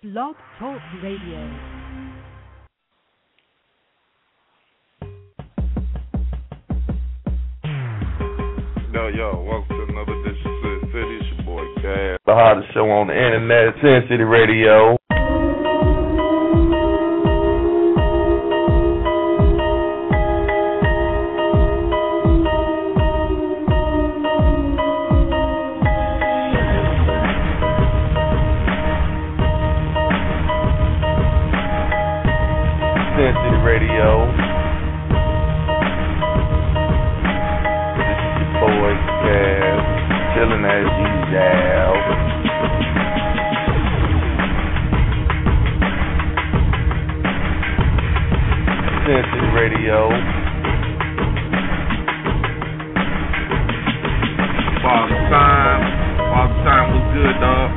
Blog Talk Radio. Yo, welcome to another edition of Sin City. It's your boy Cass. The hottest show on the internet, Sin City Radio. Sin City Radio. Boy, Cass, chillin' as usual. Sin City Radio. Father Time was good, dog.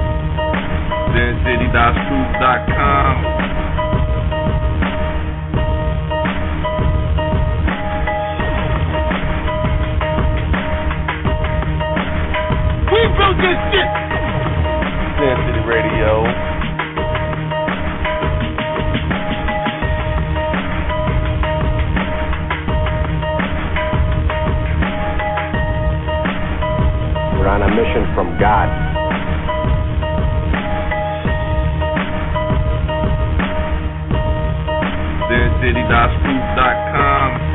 SinCity.Scoops.com. We built this shit! Sin City Radio. We're on a mission from God. SinCity.Scoops.com.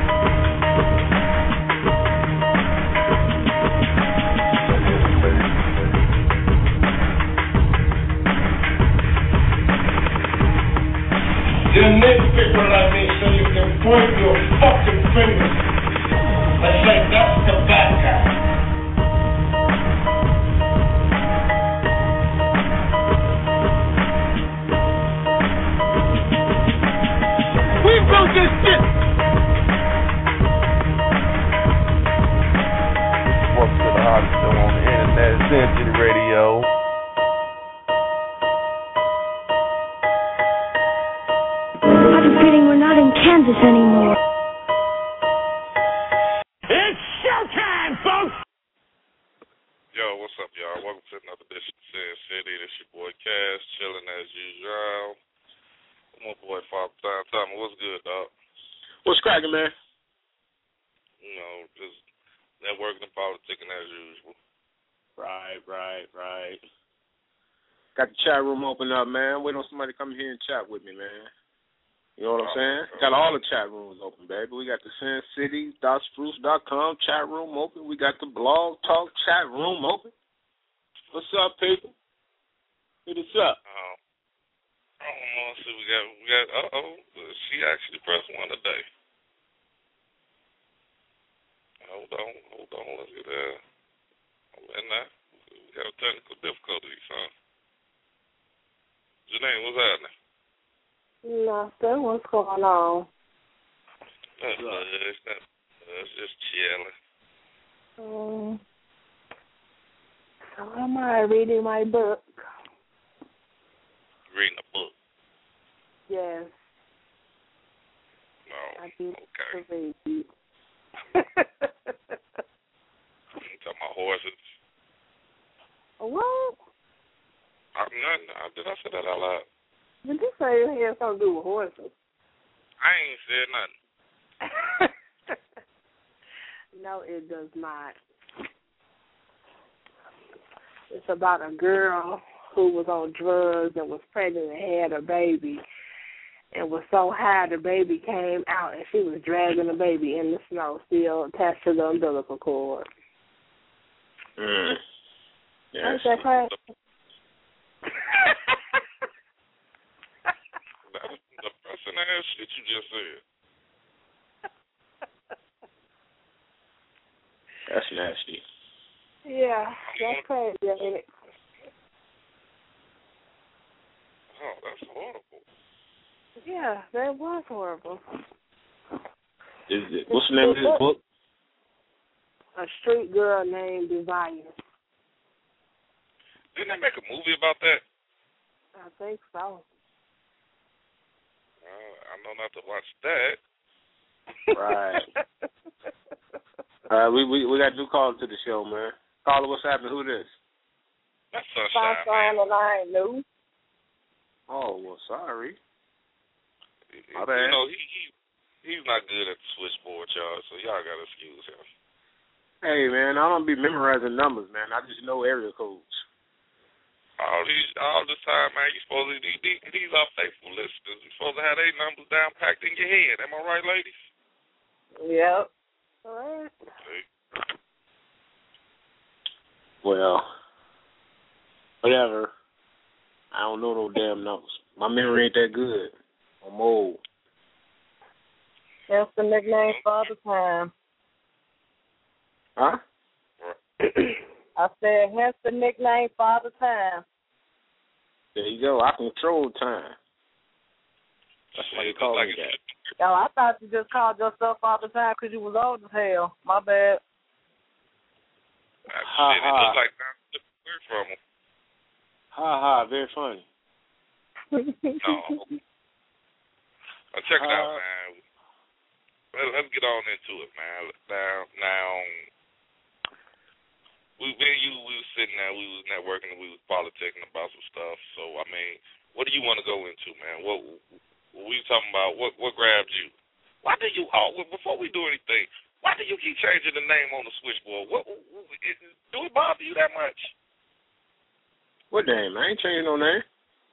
You nitpicker like me so you can point your fucking fingers and say that's the bad guy. We built this shit! Welcome to the hottest show on the internet, Sin City Radio. We're not in Kansas anymore. It's showtime, folks! Yo, what's up, y'all? Welcome to another edition of Sin City. This your boy Cass, chilling as usual. My boy Father Time. Tell me, what's good, dog? What's cracking, man? You know, just networking and politicking as usual. Right. Got the chat room open up, man. Wait on somebody to come here and chat with me, man. You know what I'm saying? Got all the chat rooms open, baby. We got the SinCity.Spruce.com chat room open. We got the Blog Talk chat room open. What's up, people? Hit us up. I don't know. See, we got. She actually pressed one today. Hold on. Let's get that. And now we got a technical difficulty, son. Janine, what's happening? Nothing. What's going on? It's just chilling. So am I reading my book? Reading a book? Yes. No. I do Okay. read. You talking about horses? What? Did I say that out loud? Did you say it had something to do with horses? I ain't said nothing. No, it does not. It's about a girl who was on drugs and was pregnant and had a baby and was so high the baby came out and she was dragging the baby in the snow still attached to the umbilical cord. Yes. Ain't that crazy? The person ass shit you just said. That's nasty. Yeah, that's crazy, ain't it? Oh, that's horrible. Yeah, that was horrible. What's the name of this book? A street girl named Desire. Didn't they make a movie about that? I think so. I know not to watch that. Right. We got to do calls to the show, man. Caller, what's happening? Who this? That's Sunshine, Sunshine, man. and I ain't new. Oh, well, sorry. My You bad. know, he's not good at the switchboard, y'all, so y'all got to excuse him. Hey, man, I don't be memorizing numbers, man. I just know area codes. All this time, man, you supposed to, these are faithful listeners. You're supposed to have their numbers down packed in your head. Am I right, ladies? Yep. All right. See? Well, whatever. I don't know no damn numbers. My memory ain't that good. I'm old. That's the nickname Father Time. Huh? I said, hence the nickname Father Time. There you go. I control time. That's why you call me that. Oh, I thought you just called yourself Father Time because you was old as hell. My bad. Shit, it looks like we're from him. Ha ha, very funny. No. Check it out, man. Let's get on into it, man. Now, we was sitting there, we was networking, and we was politicking about some stuff. So, I mean, what do you want to go into, man? What we talking about? What grabbed you? Why do you? Before we do anything, why do you keep changing the name on the switchboard? Do it bother you that much? What name? I ain't changing no name.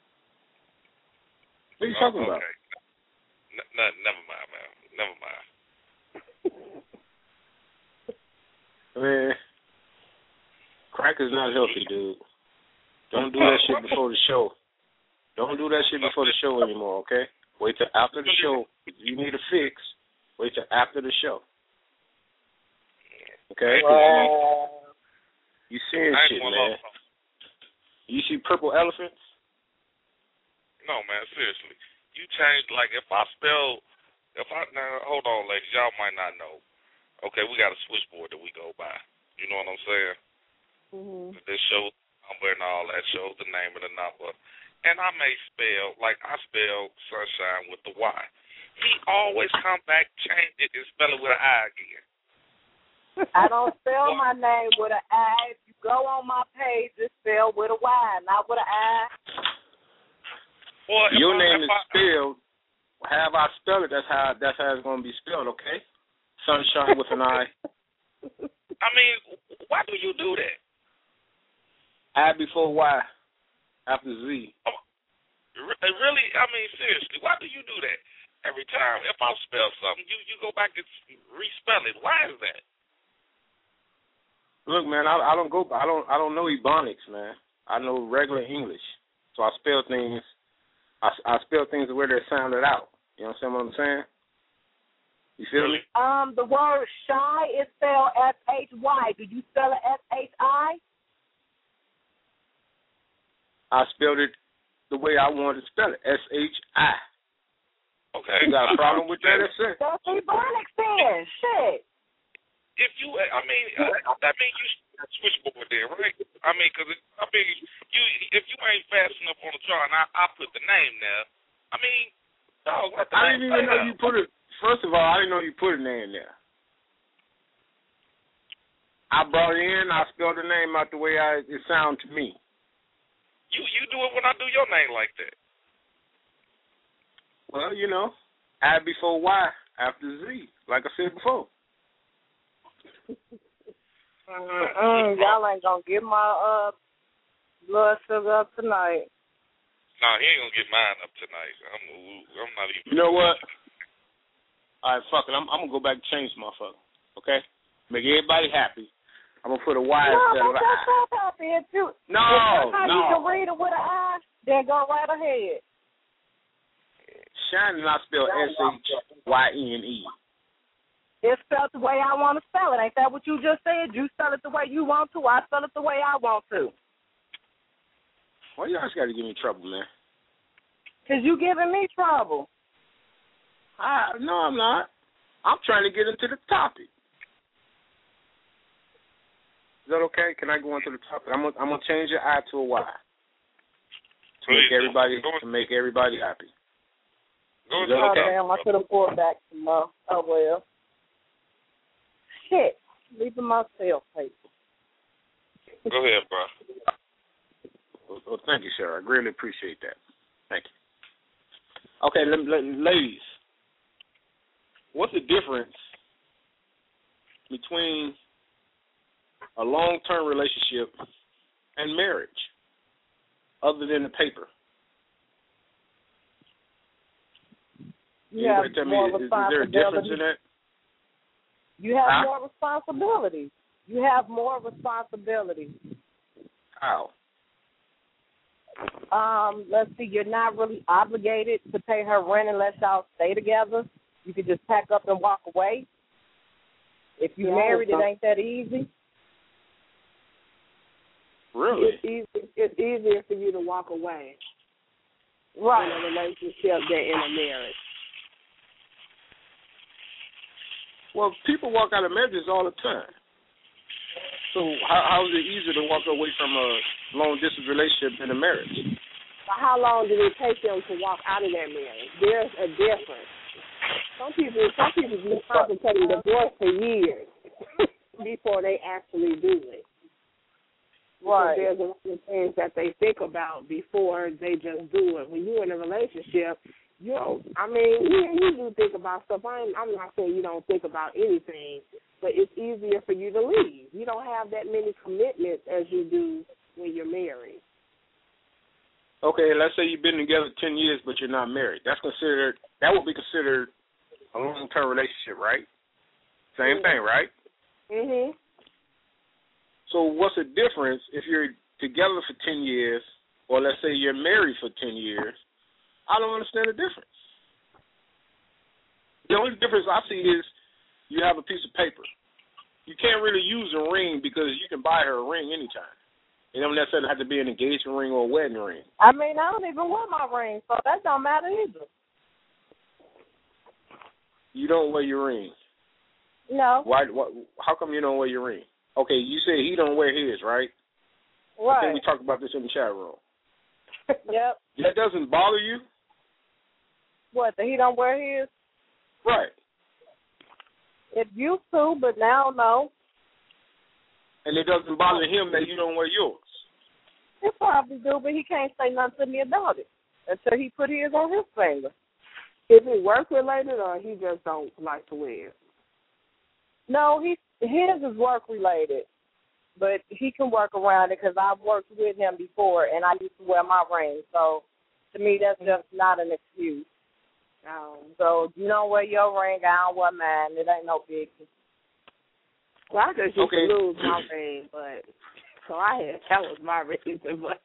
What are you talking about? Never mind, man. Never mind. Man, crack is not healthy, dude. Don't do that shit before the show. Don't do that shit before the show anymore, okay? Wait till after the show. If you need a fix, wait till after the show. Okay? You seeing shit, man. You see purple elephants? No, man, seriously. You changed, like, now, hold on, ladies. Y'all might not know. Okay, we got a switchboard that we go by. You know what I'm saying? Mm-hmm. This shows the number and all that, shows the name and the number. And I may spell, like I spell sunshine with the Y. He always come back, change it, and spell it with an I again. I don't spell my name with an I. If you go on my page, it's spelled with a Y, not with an I. Well, your name is spelled. However I spell it, that's how it's going to be spelled, okay? Sunshine with an I. I mean, why do you do that? I before Y, after Z. Oh, really? I mean, seriously, why do you do that? Every time, if I spell something, you go back and respell it. Why is that? Look, man, I don't know Ebonics, man. I know regular English, so I spell things. I spell things the way they're sounded out. You understand what I'm saying? You feel me? The word shy is spelled S-H-Y. Do you spell it S-H-I? I spelled it the way I wanted to spell it, S-H-I. Okay. You got a problem with that? That's Ebonics then. Shit. If you, I mean, that means you switchboard there, right? I mean, because if you ain't fast enough on the draw, and I put the name there, I mean, dog, let the I didn't even know you put it. First of all, I didn't know you put a name there. I brought it in. I spelled the name out the way it sounded to me. You do it when I do your name like that. Well, you know, I before Y, after Z, like I said before. Y'all ain't gonna get my blood sugar up tonight. Nah, he ain't gonna get mine up tonight. I'm not even. You know what? All right, fuck it. I'm gonna go back and change the motherfucker. Okay, make everybody happy. I'm gonna put a Y instead of an I. Happy if you. No. You can read it with an I, then go right ahead. Shine is not spelled S-H-Y-N-E. It's spelled the way I want to spell it. Ain't that what you just said? You spell it the way you want to. I spell it the way I want to. Well, you guys got to give me trouble, man. Because you giving me trouble. No, I'm not. I'm trying to get into the topic. Is that okay? Can I go into the topic? I'm gonna change your I to a Y to make everybody happy. Is that okay? Damn, I could have pulled back some more. Oh well. Shit, leaving myself paper. Go ahead, bro. Well, thank you, sir. I greatly appreciate that. Thank you. Okay, ladies, what's the difference between a long-term relationship and marriage, other than the paper? You have tell me, more is there a difference in that? You have more responsibility. You have more responsibility. How? Let's see, you're not really obligated to pay her rent unless y'all stay together. You could just pack up and walk away. If you're married, it ain't that easy. Really? It's easier for you to walk away right. in a relationship than in a marriage. Well, people walk out of marriages all the time. So how is it easier to walk away from a long-distance relationship than a marriage? How long did it take them to walk out of that marriage? There's a difference. Some people be contemplating divorce for years before they actually do it. Right. Because there's a lot of things that they think about before they just do it. When you're in a relationship, you do think about stuff. I'm not saying you don't think about anything, but it's easier for you to leave. You don't have that many commitments as you do when you're married. Okay, let's say you've been together 10 years, but you're not married. That would be considered a long-term relationship, right? Same thing, right? Mhm. So what's the difference if you're together for 10 years, or let's say you're married for 10 years? I don't understand the difference. The only difference I see is you have a piece of paper. You can't really use a ring because you can buy her a ring anytime. It don't necessarily have to be an engagement ring or a wedding ring. I mean, I don't even wear my ring, so that don't matter either. You don't wear your ring? No. Why? How come you don't wear your ring? Okay, you say he don't wear his, right? Right. I think we talked about this in the chat room. Yep. That doesn't bother you? What, that he don't wear his? Right. It used to, but now no. And it doesn't bother him that you don't wear yours? It probably do, but he can't say nothing to me about it until he put his on his finger. Is it work-related or he just don't like to wear it? No, his is work-related, but he can work around it because I've worked with him before, and I used to wear my ring. So, to me, that's just not an excuse. So, you don't wear your ring, I don't wear mine. It ain't no biggie. Well, I just used to lose my ring, but so that was my reason. But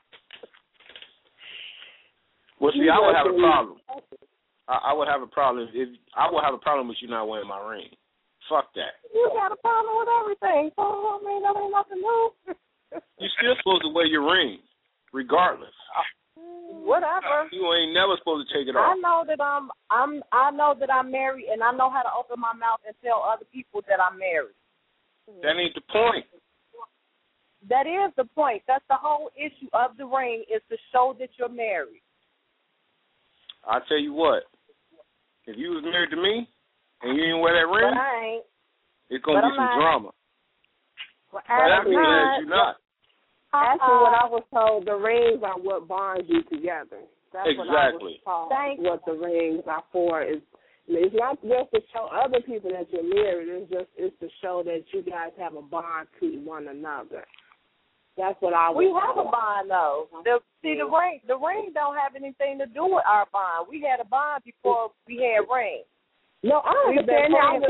well, see, I would have a problem. I would have a problem with you not wearing my ring. Fuck that. You got a problem with everything, so I mean that ain't nothing new. You're still supposed to wear your ring, regardless. Whatever. You ain't never supposed to take it off. I know that I'm married, and I know how to open my mouth and tell other people that I'm married. That ain't the point. That is the point. That's the whole issue of the ring, is to show that you're married. I'll tell you what. If you was married to me and you didn't wear that ring, but I ain't. It's gonna be some drama. Well, actually, you're not. Actually, what I was told, the rings are what bonds you together. That's exactly. what I was told. What the rings are for is, it's not just to show other people that you're married. It's to show that you guys have a bond to one another. That's what I was We told. have a bond though. The ring don't have anything to do with our bond. We had a bond before we had rings. No, I understand that.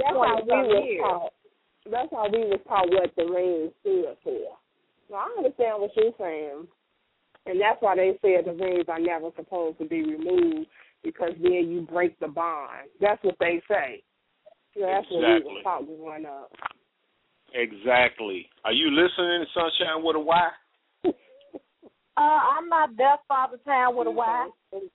That's how we was taught what the ring stood for. So I understand what you're saying. And that's why they said the rings are never supposed to be removed, because then you break the bond. That's what they say. That's what we were taught growing up. Exactly. Are you listening, Sunshine with a Y? I'm not Death Father Town with a Y.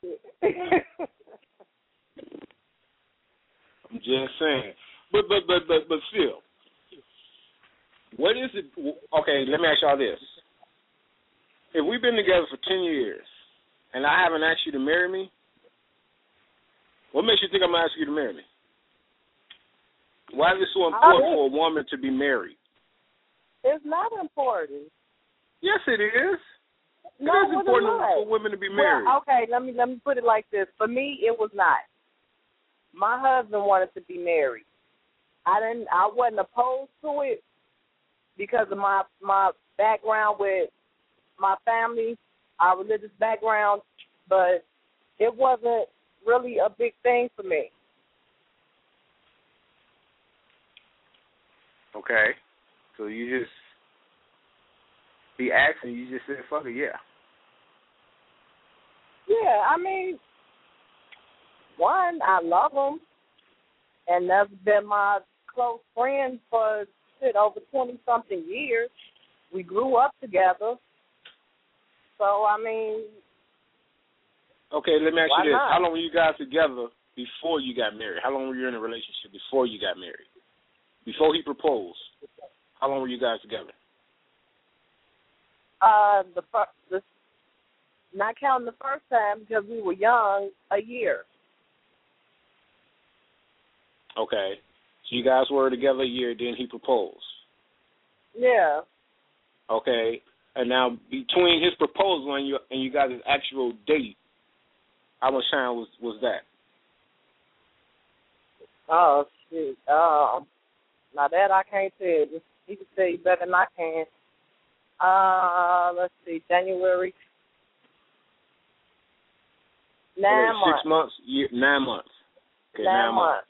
I'm just saying. But still, what is it? Okay, let me ask y'all this. If we've been together for 10 years and I haven't asked you to marry me, what makes you think I'm going to ask you to marry me? Why is it so important for a woman to be married? It's not important. Yes, it is. No, it's important not. for women to be married. Well, okay, let me put it like this. For me, it was not. My husband wanted to be married. I wasn't opposed to it because of my background with my family, our religious background, but it wasn't really a big thing for me. Okay. So you just be asking, you just said, fuck it, yeah. Yeah, I mean, one, I love him, and that's been my close friend for over 20-something years. We grew up together. So, I mean. Okay, let me ask you this. Not? How long were you guys together before you got married? How long were you in a relationship before you got married? Before he proposed, how long were you guys together? Not counting the first time because we were young, a year. Okay. So you guys were together a year, then he proposed. Yeah. Okay. And now between his proposal and you guys' actual date, how much time was that? Oh, shit. Now that I can't tell you. He can tell you better than I can. Let's see, January. 9 months. 6 months? 9 months. Okay, 9 months.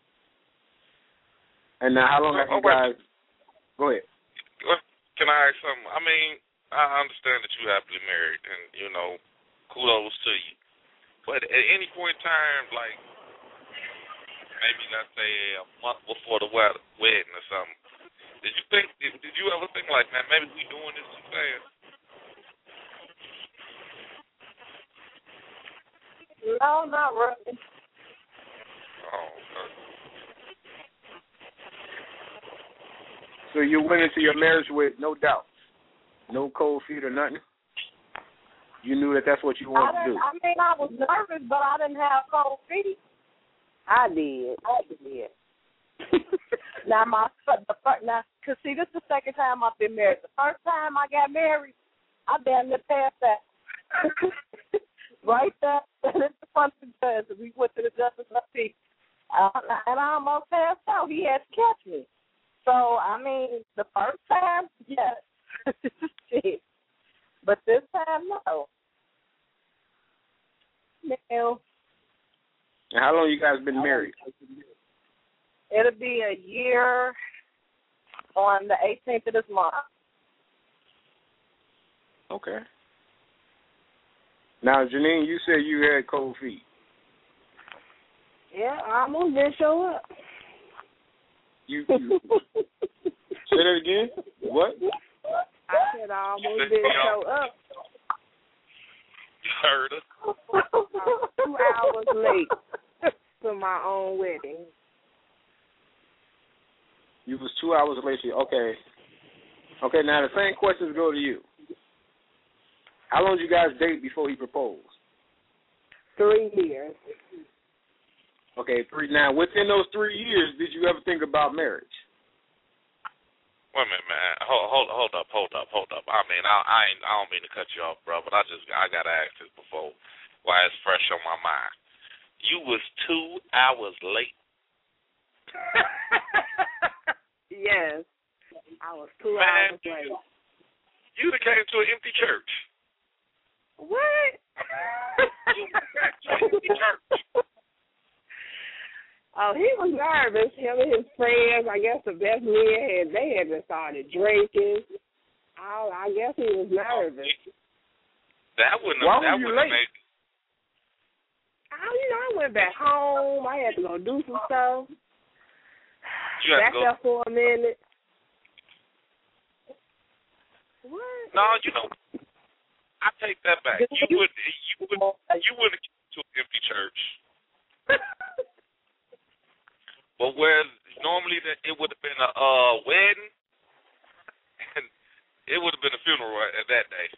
And now how long have you guys... Go ahead. Can I ask something? I mean, I understand that you're happily married, and, you know, kudos to you. But at any point in time, like, maybe let's say a month before the wedding or something, did you ever think like, man, maybe we doing this too fast? No, not really. Oh, okay. So you went into your marriage with no doubt, no cold feet or nothing? You knew that that's what you wanted to do. I mean, I was nervous, but I didn't have cold feet. I did. Now, cause see, this is the second time I've been married. The first time I got married, I damn near passed that. Right there, and it's the fun because we went to the Justice of Peace, and I almost passed out. He had to catch me. So, I mean, the first time, yes. Shit. But this time, no. No. And how long you guys been married? It'll be a year on the 18th of this month. Okay. Now, Janine, you said you had cold feet. Yeah, I almost didn't show up. You say that again? What? I said I almost didn't show up. You heard her. 2 hours late for my own wedding. You was 2 hours late. Okay. Okay, now the same questions go to you. How long did you guys date before he proposed? 3 years. Okay, 3. Now, within those 3 years, did you ever think about marriage? Wait a minute, man. Hold up. I mean, I don't mean to cut you off, bro, but I gotta ask this before, while it's fresh on my mind. You was 2 hours late. Yes, I was 2 man, hours late. You came to an empty church. What? You came to an empty church. Oh, he was nervous. Him and his friends, I guess the best men they had started drinking. Oh, I guess he was nervous. That wouldn't Why have were you late? made. I went back home. I had to go do some stuff. You had Back to go there for a minute. What? No, you know, I take that back. You wouldn't have came to an empty church. But where normally it would have been a wedding, and it would have been a funeral at that day.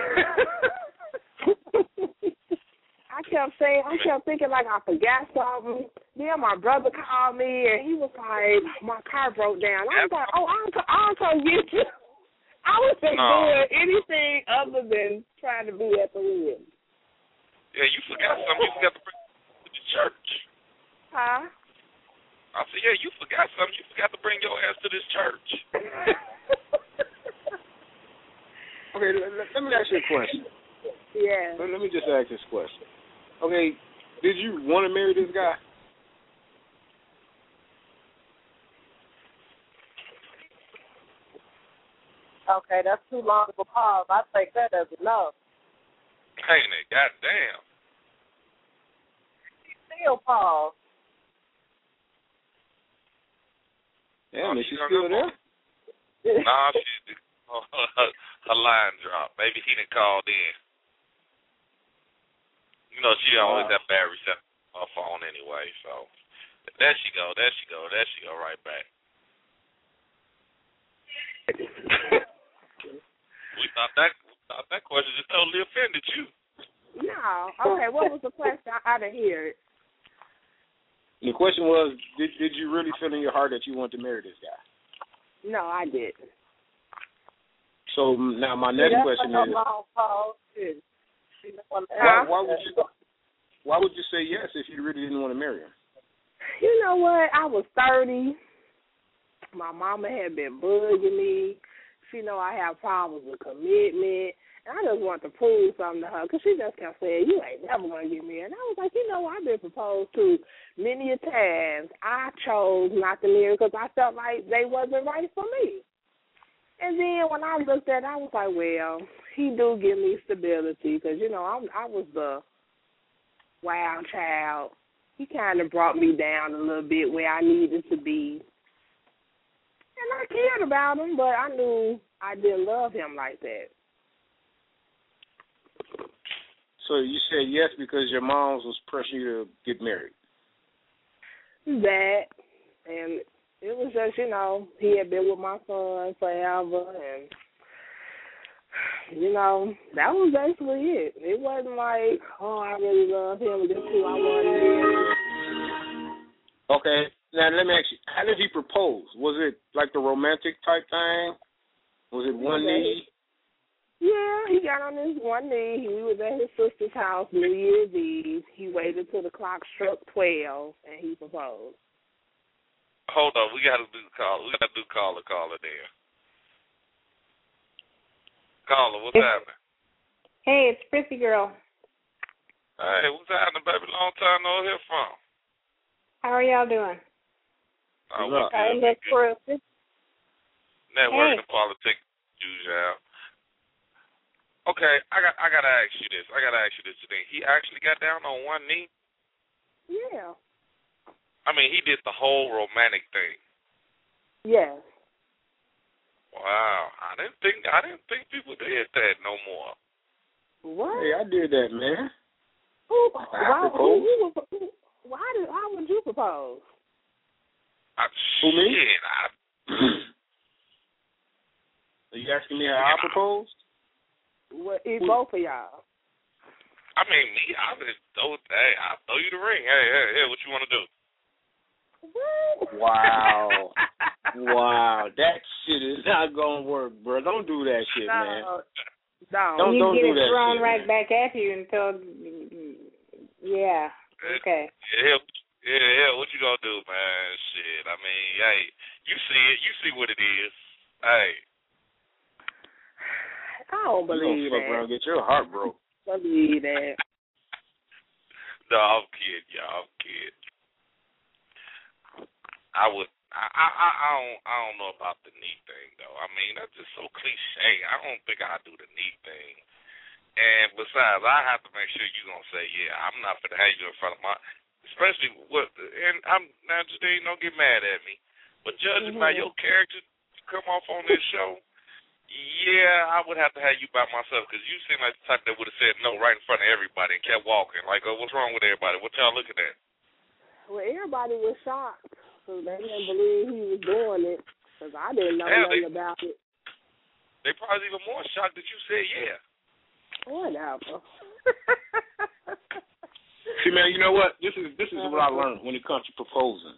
I kept thinking like I forgot something. Then my brother called me and he was like, my car broke down. I was like, oh, I'll come get you. I was doing anything other than trying to be at the wedding. Yeah, you forgot something. You forgot to bring to the church. Huh? I said, yeah, you forgot something. You forgot to bring your ass to this church. Okay, let me ask you a question. Yeah. Let me just ask this question. Okay, did you want to marry this guy? Okay, that's too long of a pause. I take that as enough. Ain't it? Goddamn. Still pause. Damn, is she still there? Nah, her line dropped. Maybe he done called in. You know, she always got bad reception on her phone anyway, so. There she go right back. We thought that question just totally offended you. No. Okay, what was the question? I didn't hear it. The question was, did you really feel in your heart that you wanted to marry this guy? No, I didn't. So now my next question is, why would you say yes if you really didn't want to marry him? You know what? I was 30. My mama had been bugging me. She know I have problems with commitment. And I just wanted to prove something to her because she just kept saying, you ain't never going to get married. And I was like, you know, I've been proposed to many a times. I chose not to marry because I felt like they wasn't right for me. And then when I looked at it, I was like, well, he do give me stability because, you know, I was the wild child. He kind of brought me down a little bit where I needed to be. And I cared about him, but I knew I didn't love him like that. So you said yes because your mom was pressuring you to get married? That, and it was just, you know, he had been with my son forever, and, you know, that was basically it. It wasn't like, oh, I really love him, this is who I want to be. Okay. Now, let me ask you, how did he propose? Was it like the romantic type thing? Was it one knee? Yeah, he got on his one knee. He was at his sister's house New Year's Eve. He waited till the clock struck 12, and he proposed. Hold on, we got to do caller. We got to do caller there. Caller, what's happening? Hey, it's Prissy Girl. Hey, what's happening, baby? Long time no hear from. How are y'all doing? Networking and politics, usual. Okay, I gotta ask you this. Today. He actually got down on one knee? Yeah. I mean, he did the whole romantic thing. Yes. Wow, I didn't think people did that no more. What? Hey, I did that, man. How would you propose? Who, me? Are you asking me how I proposed? Both of y'all. I mean, me, I'll throw you the ring. Hey, what you want to do? Wow. Wow. That shit is not going to work, bro. Don't do that shit, man. No. You don't get do it that thrown shit, right man. back at you until, yeah, okay. Yeah, what you gonna do, man? Shit, I mean, hey, you see what it is. Hey. I don't believe you gonna fuck around and get your heart broke. Believe that. No, I'm kidding, y'all. I'm kidding. I don't know about the knee thing though. I mean, that's just so cliche. I don't think I do the knee thing. And besides, I have to make sure you're gonna say, yeah, I'm not gonna have you in front of my, especially and I'm now just don't get mad at me, but judging by your character to come off on this show, yeah, I would have to have you by myself because you seem like the type that would have said no right in front of everybody and kept walking. Like, oh, what's wrong with everybody? What y'all looking at? Well, everybody was shocked, so they didn't believe he was doing it because I didn't know nothing about it. They probably even more shocked that you said yeah. Whatever. See, man, you know what? This is what I learned when it comes to proposing.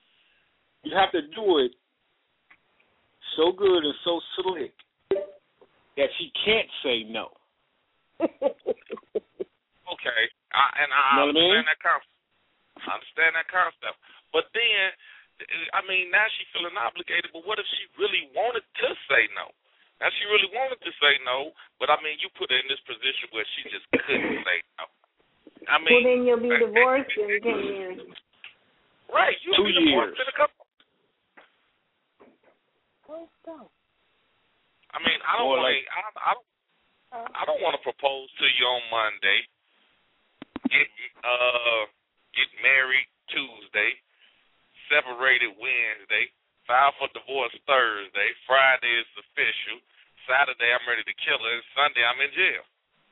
You have to do it so good and so slick that she can't say no. Okay, I understand that concept. I understand that concept. But then, I mean, now she's feeling obligated, but what if she really wanted to say no? Now, she really wanted to say no, but, I mean, you put her in this position where she just couldn't say no. I mean, well, then you'll be divorced in 10 years. Right, you'll 2 be years. divorced in a couple. I mean, I don't want to propose to you on Monday. Get married Tuesday, separated Wednesday, file for divorce Thursday, Friday is official, Saturday I'm ready to kill her, and Sunday I'm in jail.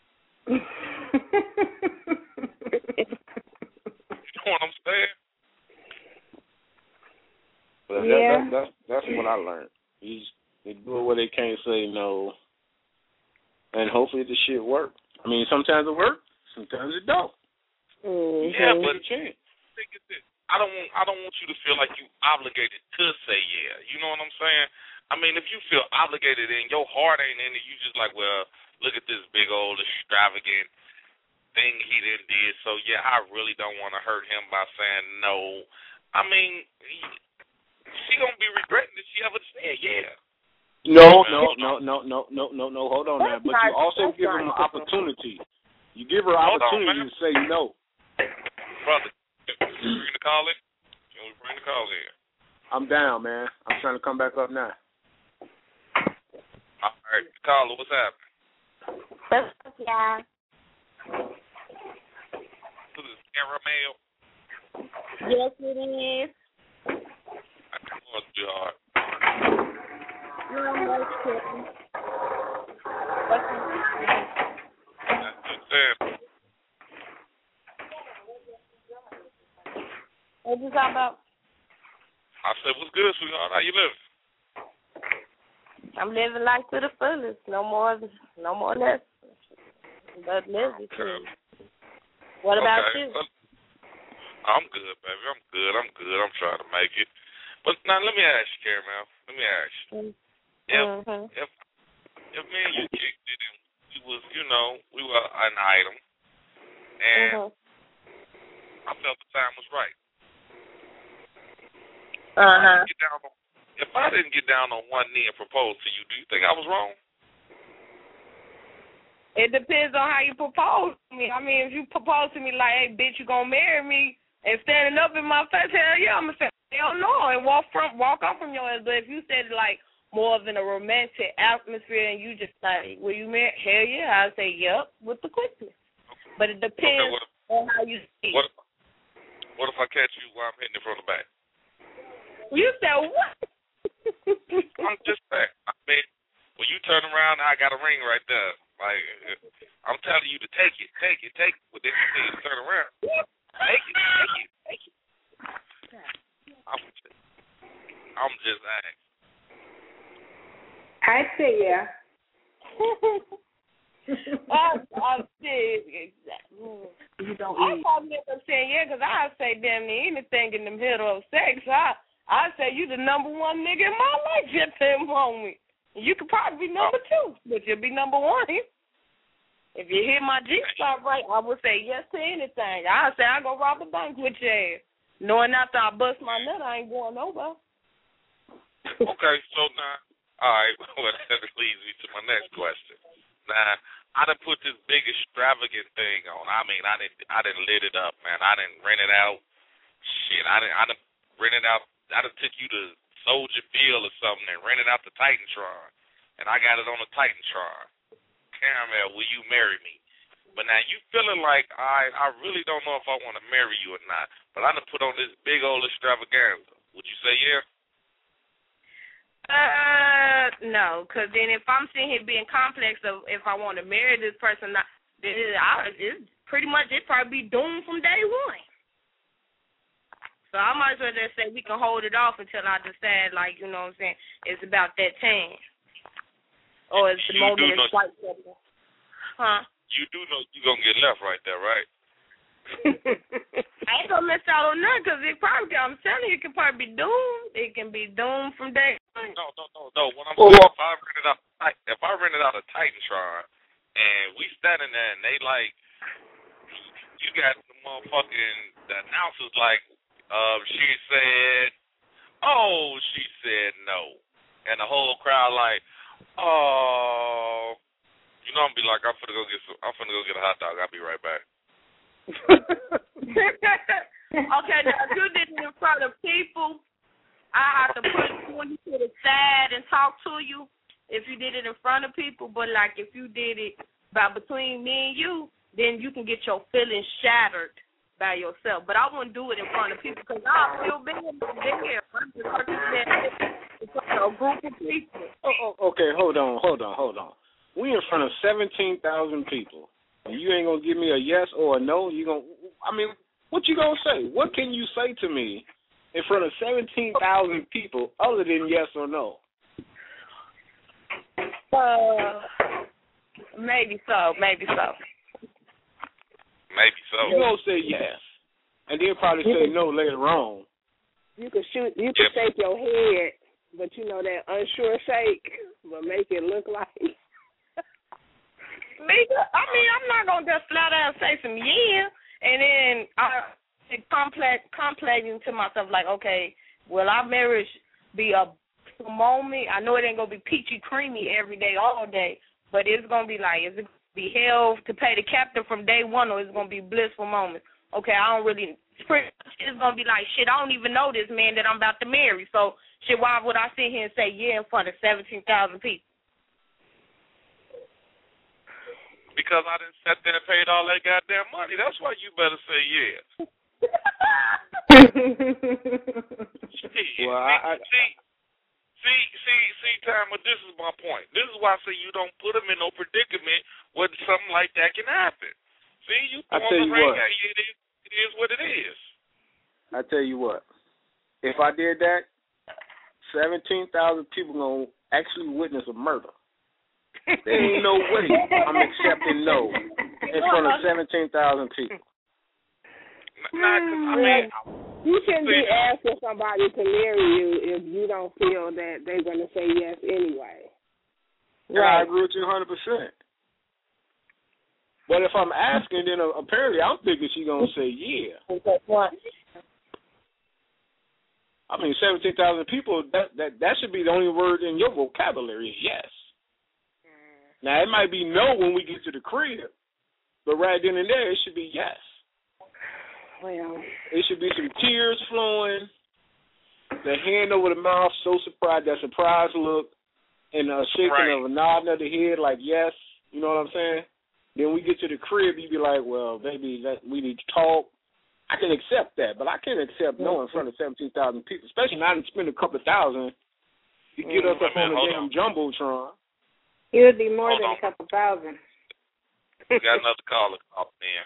You know what I'm saying? But that's what I learned. They do it where they can't say no, and hopefully the shit work. I mean, sometimes it works, sometimes it don't. Mm-hmm. Yeah, but think of this. I don't want you to feel like you obligated to say yeah. You know what I'm saying? I mean, if you feel obligated and your heart ain't in it, you just like, well, look at this big old extravagant thing he done did. So yeah, I really don't want to hurt him by saying no. I mean, she gonna be regretting that she ever said yeah. No. Hold on now. But you also give her an opportunity. You give her an opportunity to say no. Brother, can we bring the call in? Can we bring the call in? I'm down, man. I'm trying to come back up now. All right, caller, what's happening? What's up, y'all? This is Caramel. Yes, it is. I can go too hard. No, I'm just kidding. What you talking about? I said, what's good, sweetheart? How you living? I'm living life to the fullest. No more less. But living. Okay. What about you? I'm good, baby. I'm good. I'm trying to make it. But now let me ask you, Caramel. Let me ask you. If me and you kicked it and we were an item and I felt the time was right. If I didn't get down on one knee and propose to you, do you think I was wrong? It depends on how you propose to me. I mean, if you propose to me like, hey, bitch, you gonna marry me, and standing up in my face, hell yeah, I'm gonna say, hell no, and walk off from your ass. But if you said like more of in a romantic atmosphere and you just like, will you marry? Hell yeah, I'd say yep with the quickness. But it depends on how you see. What if I catch you while I'm hitting it from the back? You said what? I'm just saying. I mean, when you turn around, I got a ring right there. Like, I'm telling you to take it. But then you need to turn around. Take it. I'm just asking. I say yeah. I'm serious. You don't I probably end up saying yeah, because I say damn near anything in the middle of sex. I say you the number one nigga in my life at that moment. You could probably be number two, but you'll be number one. If you hit my G-spot right, I would say yes to anything. I'll say I'll go rob a bank with your ass. Knowing after I bust my nut, I ain't going nowhere. Okay, so now, all right, well, that leads me to my next question. Now, I done put this big extravagant thing on. I mean, I done lit it up, man. I done rent it out. Shit, I done rent it out. I done took you to Soldier Field or something and rented out the Titantron, and I got it on the Titantron. Caramel, will you marry me? But now you feeling like I really don't know if I want to marry you or not, but I done put on this big old extravaganza. Would you say yeah? No, because then if I'm sitting here being complex of if I want to marry this person, then it's pretty much it probably be doomed from day one. So I might as well just say we can hold it off until I decide, like, you know what I'm saying, it's about that time. Or it's the moment it's quite settled. Huh? You do know you're going to get left right there, right? I ain't going to miss out on nothing because it probably, I'm telling you, it can probably be doomed. It can be doomed from day No. What I'm saying, if I rented out a Titantron and we standing there and they like, you got the the announcers like, she said no, and the whole crowd like, oh, you know, I'm be like, I'm finna go get a hot dog. I'll be right back. Okay, now if you did it in front of people, I have to put you to the side and talk to you if you did it in front of people. But, like, if you did it between me and you, then you can get your feelings shattered by yourself. But I wouldn't do it in front of people because I feel bad there. I'm just in front of a group of people. Okay, hold on. We in front of 17,000 people. And you ain't going to give me a yes or a no? What you going to say? What can you say to me in front of 17,000 people other than yes or no? Maybe so. You going to say yes, and then probably say no later on. You could shake your head, but you know that unsure shake will make it look like. I'm not going to just flat out say some yeah, and then I contemplating to myself like, okay, will our marriage be a moment? I know it ain't going to be peachy creamy every day, all day, but it's going to be like, is it going to be hell to pay the captain from day one, or is it going to be blissful moments? Okay, it's going to be like, shit, I don't even know this man that I'm about to marry, so shit, why would I sit here and say yeah in front of 17,000 people? Because I done sat there and paid all that goddamn money. That's why you better say yes. Well, See, Tama, this is my point. This is why I say you don't put them in no predicament where something like that can happen. See, you throw the ring at you, it is what it is. I tell you what, if I did that, 17,000 people going to actually witness a murder. There ain't no way I'm accepting no in front of 17,000 people. You shouldn't be asking somebody to marry you if you don't feel that they're going to say yes anyway. Right. I agree with you 100%. But if I'm asking, then apparently I'm thinking she's going to say yeah. 17,000 people, that should be the only word in your vocabulary is yes. Now, it might be no when we get to the crib, but right then and there, it should be yes. Well, it should be some tears flowing, the hand over the mouth, so surprised, that surprise look, and a shaking of a nod of the head like yes, you know what I'm saying? Then we get to the crib, you be like, well, baby, we need to talk. I can accept that, but I can't accept no in front of 17,000 people, especially not to spend a couple $1,000 to get us up on the damn Jumbotron. It would be more than a couple $1,000. We got another caller up there.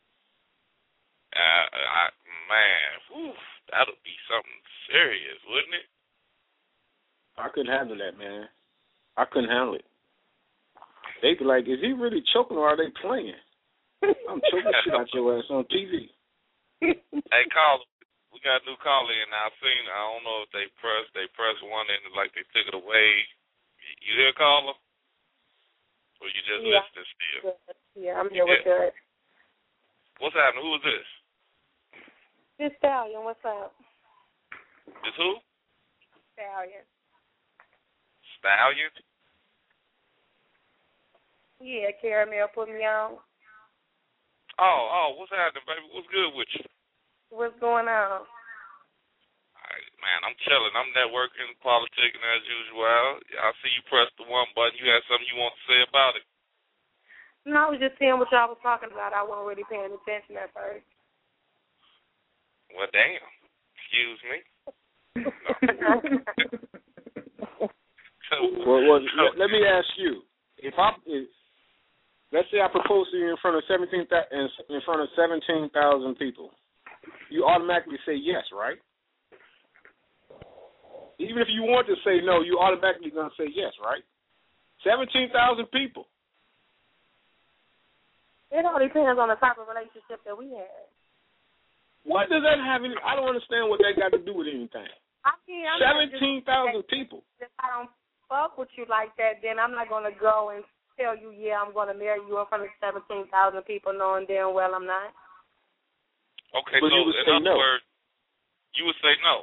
Man, that'll be something serious, wouldn't it? I couldn't handle that, man. I couldn't handle it. They'd be like, is he really choking or are they playing? I'm choking shit out your ass on TV. Hey, caller, we got a new caller in. I don't know if they pressed one and like they took it away. You hear, caller? Or you just listening still? Yeah, I'm here with that. What's happening? Who is this? This Stallion. What's up? This who? Stallion. Stallion? Yeah, Caramel put me on. Oh, what's happening, baby? What's good with you? What's going on? Man, I'm chilling. I'm networking, politicking as usual. I see you press the one button. You had something you want to say about it? No, I was just seeing what y'all was talking about. I wasn't really paying attention at first. Well, damn. Excuse me. Let me ask you. Let's say I propose to you in front of 17,000 people, you automatically say yes, right? Even if you want to say no, you automatically going to say yes, right? 17,000 people. It all depends on the type of relationship that we have. What does that have? I don't understand what that got to do with anything. 17,000 people. If I don't fuck with you like that, then I'm not gonna go and tell you, yeah, I'm gonna marry you in front of 17,000 people, knowing damn well I'm not. Okay, but so in other words, you would say no.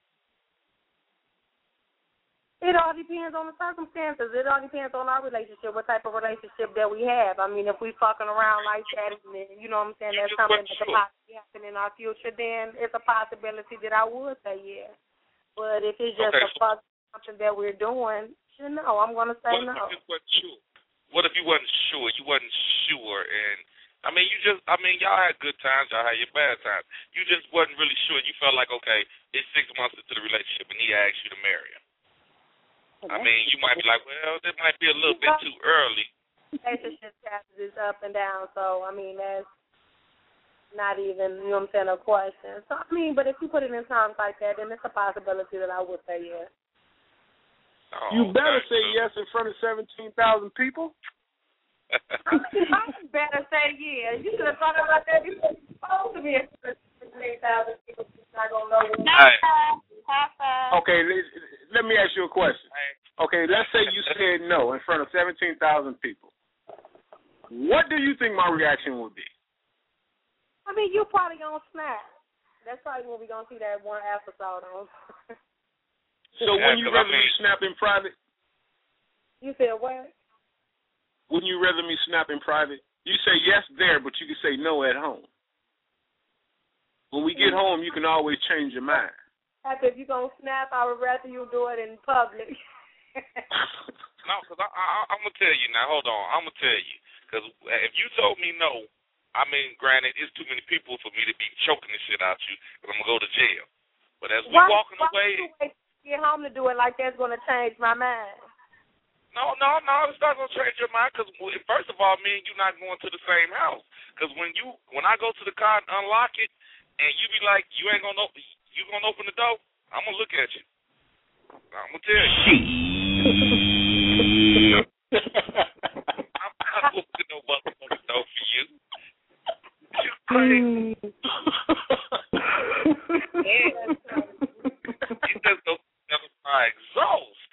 It all depends on the circumstances. It all depends on our relationship, what type of relationship that we have. I mean, if we fucking around like that, and you know what I'm saying, that's something that could possibly happen in our future, then it's a possibility that I would say yes. But if it's just something that we're doing, no, I'm going to say no. What if you wasn't sure? You wasn't sure, and y'all had good times, y'all had your bad times. You just wasn't really sure. You felt like, okay, it's 6 months into the relationship, and he asked you to marry him. I mean, you might be like, well, that might be a little bit too early. Relationship is up and down, so, I mean, that's not even, you know what I'm saying, a question. So, I mean, but if you put it in terms like that, then it's a possibility that I would say yes. You better say yes in front of 17,000 people. I better say yeah. You should have thought about that. You were supposed to be in front of 17,000 people. Not going to know what. Okay, let me ask you a question. Okay, let's say you said no in front of 17,000 people. What do you think my reaction would be? I mean, you probably going to snap. That's probably when we're going to see that one episode on. So wouldn't you rather me snap in private? You said what? Wouldn't you rather me snap in private? You say yes there, but you can say no at home. When we get home, you can always change your mind. If you're going to snap, I would rather you do it in public. No, because I'm going to tell you now. Hold on. I'm going to tell you. Because if you told me no, I mean, granted, it's too many people for me to be choking this shit out you because I'm going to go to jail. But as we walking away... Get home to do it like that's going to change my mind. No, it's not going to change your mind because, first of all, me and you not going to the same house. Because when I go to the car and unlock it, and you be like, you ain't going to open, you going to open the door, I'm going to look at you. I'm going to tell you. I'm not opening no motherfucking door for you. You crazy. You just don't my exhaust.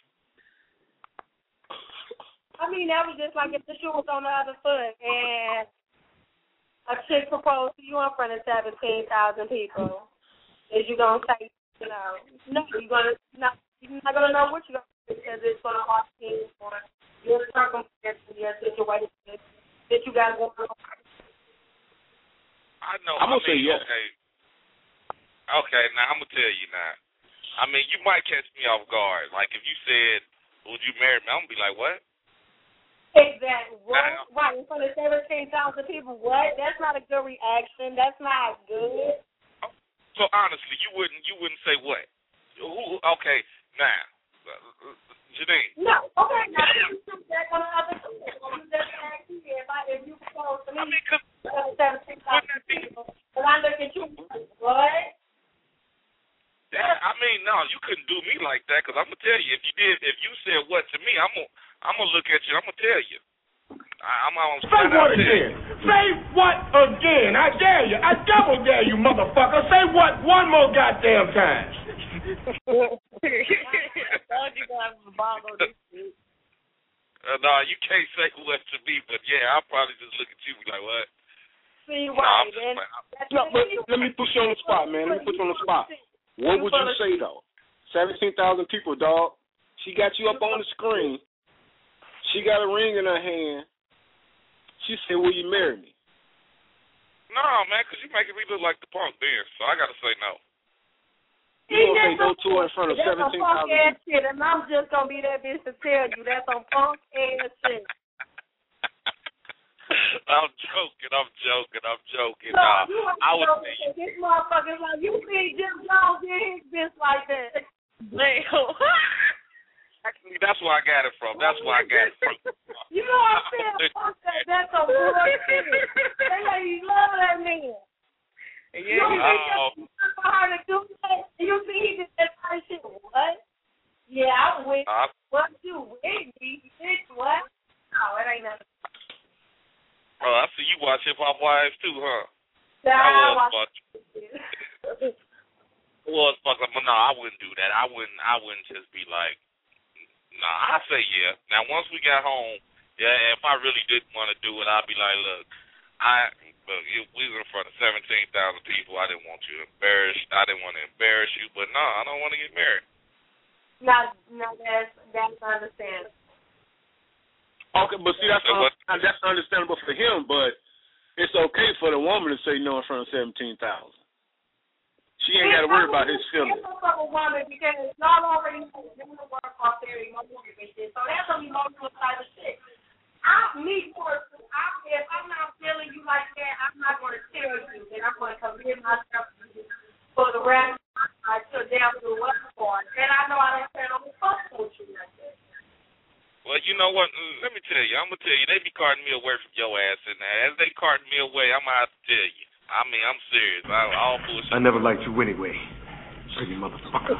I mean, that was just like if the shoe was on the other foot and a chick proposed to you in front of 17,000 people. Is you gonna say, no, you're not gonna know what you're gonna do because it's gonna cost you for your circumstances, your situation that you got going on. I know. I'm gonna say yes. Okay, now I'm gonna tell you now. I mean, you might catch me off guard. Like, if you said, would you marry me? I'm going to be like, what? Exactly. What? Right, in front of 17,000 people, what? That's not a good reaction. That's not good. So, honestly, you wouldn't say what? Okay, now, Janine. No, okay, now, you took that on the other side. You just asked me if you propose to me, 17,000 people, and I look at you, what? Yeah, I mean, no, you couldn't do me like that because I'm gonna tell you if you said what to me, I'm gonna look at you. I'm gonna tell you. I'm gonna say what again? Say what again? I dare you. I double dare you, motherfucker. Say what one more goddamn time. No, you can't say what to me, but yeah, I'll probably just look at you and be like, what? See, no, but let me put you on the spot, man. Let me put you on the spot. What would you say, though? 17,000 people, dog. She got you up on the screen. She got a ring in her hand. She said, will you marry me? No, man, because you're making me look like the punk then, so I got to say no. You don't say no to her in front of 17,000 people. Shit, and I'm just going to be that bitch to tell you that's some punk-ass shit. I'm joking. No, I would say this motherfucker's like, you see Jim Jones in his bitch like that. Actually, that's where I got it from. You know what I'm saying? Fuck that. That's some bullshit. They like, you love that man. Yeah. You think that's for her to do that? You see he did that kind of shit. What? Yeah, I'm with you. What you with me? Bitch, what? No, it ain't nothing. Oh, I see you watch Hip Hop Wives too, huh? Yeah, I watch. was fucked up. But no, I wouldn't do that. I wouldn't just be like, nah. I say yeah. Now once we got home, yeah, if I really didn't want to do it, I'd be like, look, we was in front of 17,000 people. I didn't want you embarrassed. I didn't want to embarrass you, but no, I don't want to get married. No, that's understandable. Okay, but see, that's understandable for him, but it's okay for the woman to say no in front of 17,000. She ain't got to worry about his feelings. It's a woman because y'all already doing the work off their emotional and shit, so that's some emotional type of shit. If I'm not feeling you like that, I'm not going to tell you that I'm going to commit myself to you for the rest of my life till down to the west part. And I know I don't stand on the phone with you like that. Well, you know what? Let me tell you. I'm going to tell you, they be carting me away from your ass. And as they carting me away, I'm going to have to tell you. I mean, I'm serious. All bullshit. I never liked you anyway. Pretty motherfucker.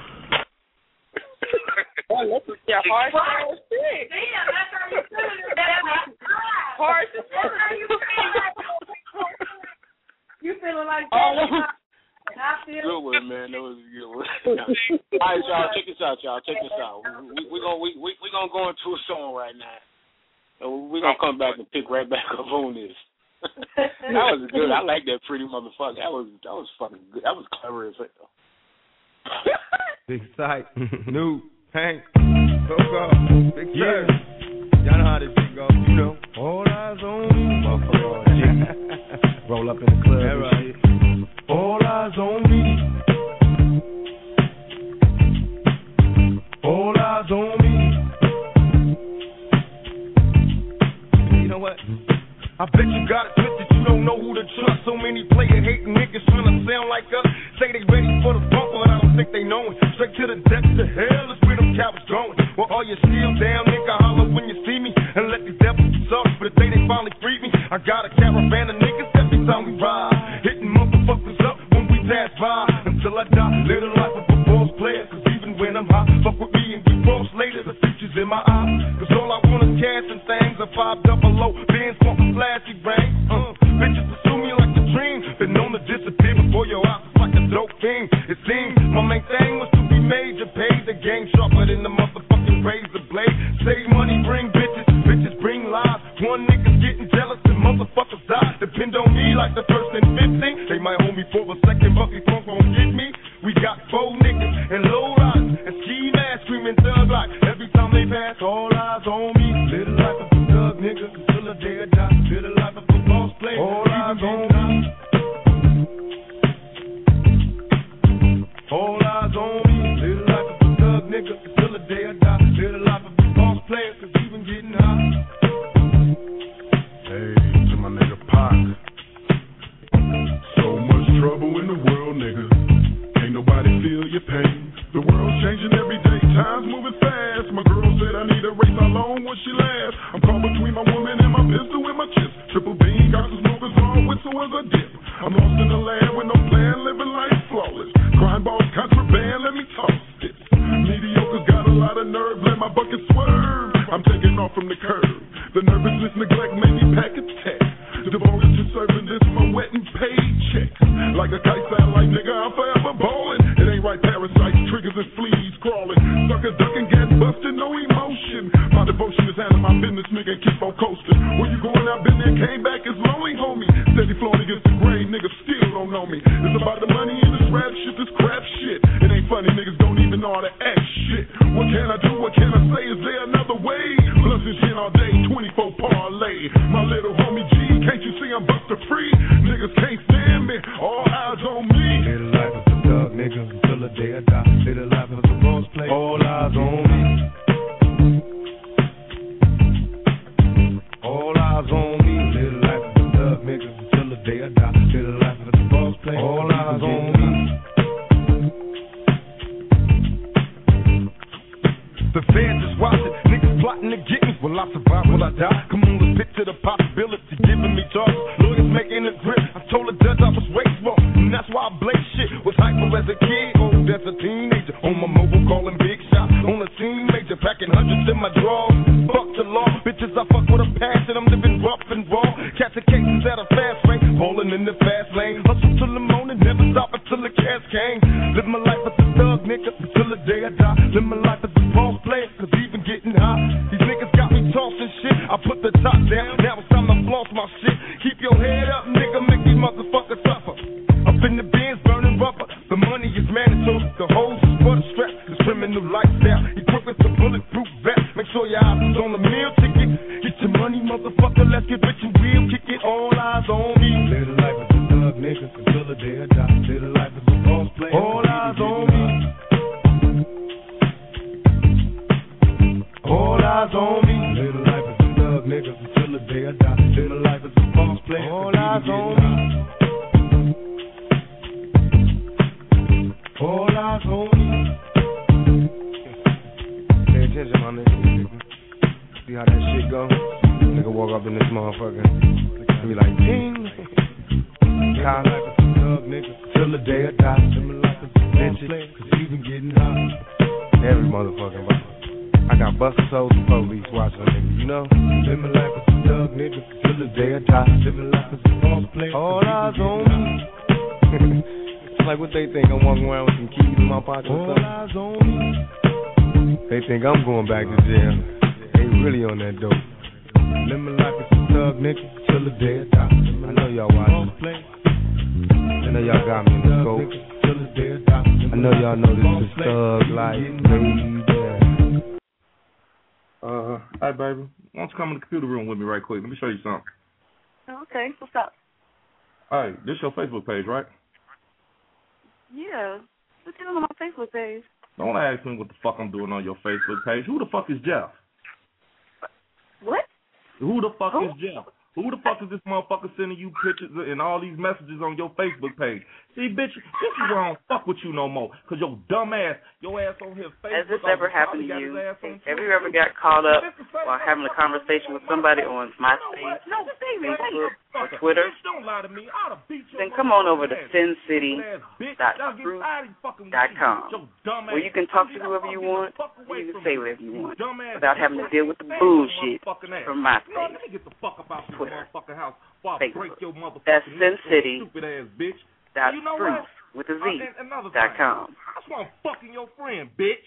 Well, that's harsh shit. Damn, that's how you feel it. Harsh. That's how you feel. You feeling like that? I feel good one, man. That was a good one. All right, y'all. Check this out, y'all. Check this out. We're gonna go into a song right now. We're gonna come back and pick right back up on this. That was good. I like that pretty motherfucker. That was fucking good. That was clever as hell. Big Sight, New, Hank, Coco, Big Sir. Y'all know how this shit goes. You know. All eyes on me. Buffalo, G. Roll up in the club. Yeah, right. All eyes on me. All eyes on me. You know what? I bet you got it twisted. You don't know who to trust. So many player-hating niggas trying to sound like us. Say they ready for the bump, but I don't think they know it. Straight to the depths of hell is where them cowards going. Well, all you still down, nigga, holler when you see me. And let the devil suck. But the day they finally free me, I got a caravan of niggas every time we ride. Hitting motherfuckers up when we pass by. Until I die, live the life of a boss player. Cause even when I'm high, fuck with me and we cross later. The future's in my eyes. Cause all I want is cash and things. A 500, bands pumping flashy rings. Bitches pursue me like a dream. Been known to disappear before your eyes. It's like a dope thing. It seems my main thing was to be major. Paid the game sharper than the motherfucking razor blade. Save money, bring bitches. Bitches bring lies. One nigga's getting jealous and motherfuckers die. Depend on me like the first and 15. They might hold me for a second, but before gon' get me. We got 4 niggas and low riders and ski masks screaming thug like every time they pass. All eyes on me. Live the life of a thug nigga until the day I die. Live the life of a boss player. All eyes on me. All eyes on me. Live the life of a thug nigga until the day I die. Live the life of a boss player, cause we been getting high. Hey, to my nigga Pac. So much trouble in the world, nigga. Ain't nobody feel your pain. The world's changing every day, time's moving fast. My girl said I need a race, how long will she last? I'm caught between my woman and my pistol and my chips. Triple beam, got some smokers on, whistle as a dip. I'm lost in the land with no plan, living life flawless. Crime balls, contraband, let me toss this. Mediocre's got a lot of nerve, let my bucket swerve. I'm taking off from the curb. The nervousness, neglect made me pack a tech. Devoted to serving this, my wet and paid checks. Like a kite satellite, nigga, I'm forever ballin'. It ain't right, parasites, triggers and fleas crawling. Suckers ducking, getting busted, no emotion. My devotion is handling my business, nigga, and keep on coasting. Where you going, I've been there, came back, it's lonely, homie. Steady flowing against the grade, niggas still don't know me. It's about the money and this rap shit, this crap shit. It ain't funny, niggas don't even know how to act shit. What can I do, what can I say, is there another way? Plus this shit all day, 24 parlay. My little homie G, can't you see I'm buster free? Niggas can't stand me, all eyes on me. Live the life of a thug nigga until the day I die. Live the life of a boss player. All eyes on me. All eyes on me. Live the life of a thug nigga until the day I die. Live the life of a boss player. All eyes on me. The fans is watching, niggas plotting to get me. Will I survive? Will I die? Come on, let's picture the possibility, giving me talks. Lawyers making a grip. I told the judge I was wasteful, and that's why I blaze shit. Was hyper as a kid, old as a teenager. On my mobile, calling big shots. On a team major, packing hundreds in my drawers. Fuck the law, bitches I fuck with a passion. I'm living rough and raw. Catching cases at a fast rate, falling in the fast fast lane. Hustle till the morning, never stop until the cash came. Live my life as a thug, nigga, until the day I die. Live my life as a boss player, cause even getting high. These niggas got me tossing shit. I put the top down, now it's time to floss my shit. Keep your head up, nigga, make these motherfuckers suffer. Up in the bins, burning rubber. The money is mandatory, the hoes is for the strap. This criminal lifestyle, equipped with the bulletproof vest. Make sure your eyes is on the meal ticket. Get your money, motherfucker, let's get rich and real. Kick it, all eyes on me. Live the life as a thug, nigga, until the day I die. Live the life as a boss player. All eyes on me. All eyes on me. Live the life as a thug, nigga, until the day I die. Live the life as a boss player. All eyes on me. All eyes on me. Pay attention, my nigga. See how that shit go? Nigga walk up in this motherfucker and be like, ding. Live life as a thug, nigga, till the day I die. Live my life as a bitch, cause even getting high. Every motherfucking body. I got busted souls and police watching, nigga, you know? Live my life as a thug, nigga, till the day I die. Live my life as a boss player. All eyes on me. It's like what they think, I'm walking around with some keys in my pocket or something. All eyes on me. They think I'm going back to jail. They really on that dope. Live my life as a thug, nigga, till the day I die. I know y'all watching. I know y'all got me in the scope. I know y'all know this is thug life, baby. Hi, baby. Why don't you come in the computer room with me right quick? Let me show you something. Okay, what's up? All right, this your Facebook page, right? Yeah. What you doing on my Facebook page? Don't ask me what the fuck I'm doing on your Facebook page. Who the fuck is Jeff? What? Who the fuck is Jeff? Who the fuck is this motherfucker sending you pictures and all these messages on your Facebook page? See, bitch, this is why I don't fuck with you no more. Because your dumb ass, your ass on here Facebook. Has this ever happened to you? Have you ever got caught up while having a conversation with somebody on MySpace, Facebook, or Twitter? Don't lie to me. I'll beat you. Then come on over to sincity.truth.com, where you can talk to whoever you want, and you can say whatever you want, without having to deal with the bullshit from MySpace. Twitter, Facebook. That's sincity.truth with a Z.com. That's why I'm fucking your friend, bitch.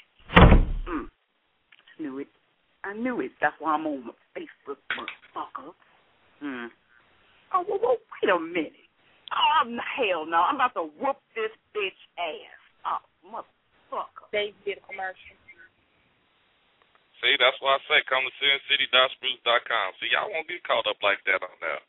Knew it. I knew it. That's why I'm on my Facebook, motherfucker. Oh, wait a minute. Oh, hell no. I'm about to whoop this bitch ass. Oh, motherfucker. They did a commercial. See, that's why I say come to sincity.spruce.com. See, y'all won't get caught up like that on there.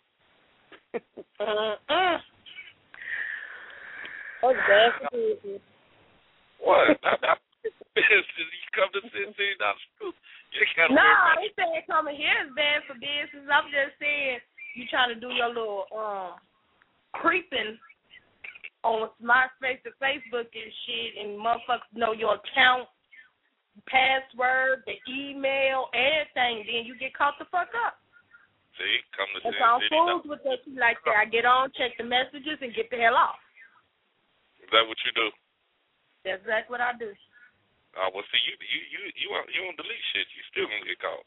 Oh, bad for business. What? Business. You come to sincity.spruce. No, he said coming here is bad for business. I'm just saying you trying to do your little creeping on MySpace and Facebook and shit, and motherfuckers know your account, password, the email, everything. Then you get caught the fuck up. See, come to That's all fools with that like that. I get on, check the messages, and get the hell off. Is that what you do? That's exactly what I do. Well, see, you don't delete shit. You still gonna get caught.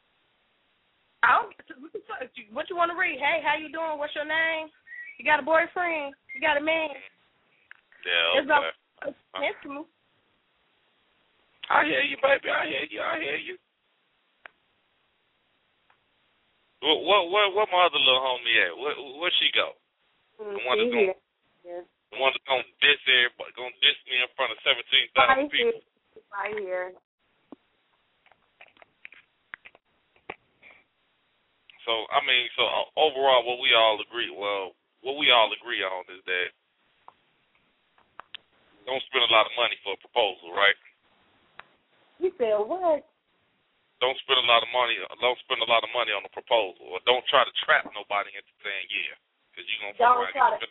What you want to read? Hey, how you doing? What's your name? You got a boyfriend? You got a man? Yeah, okay. I hear you, baby. I hear you. What my other little homie at? Where she go? The one that's gonna diss everybody, gonna diss me in front of 17,000 people. Right here. So overall, what we all agree on is that don't spend a lot of money for a proposal, right? You said what? Don't spend a lot of money on a proposal, or don't try to trap nobody into saying yeah, because you're gonna fuck around.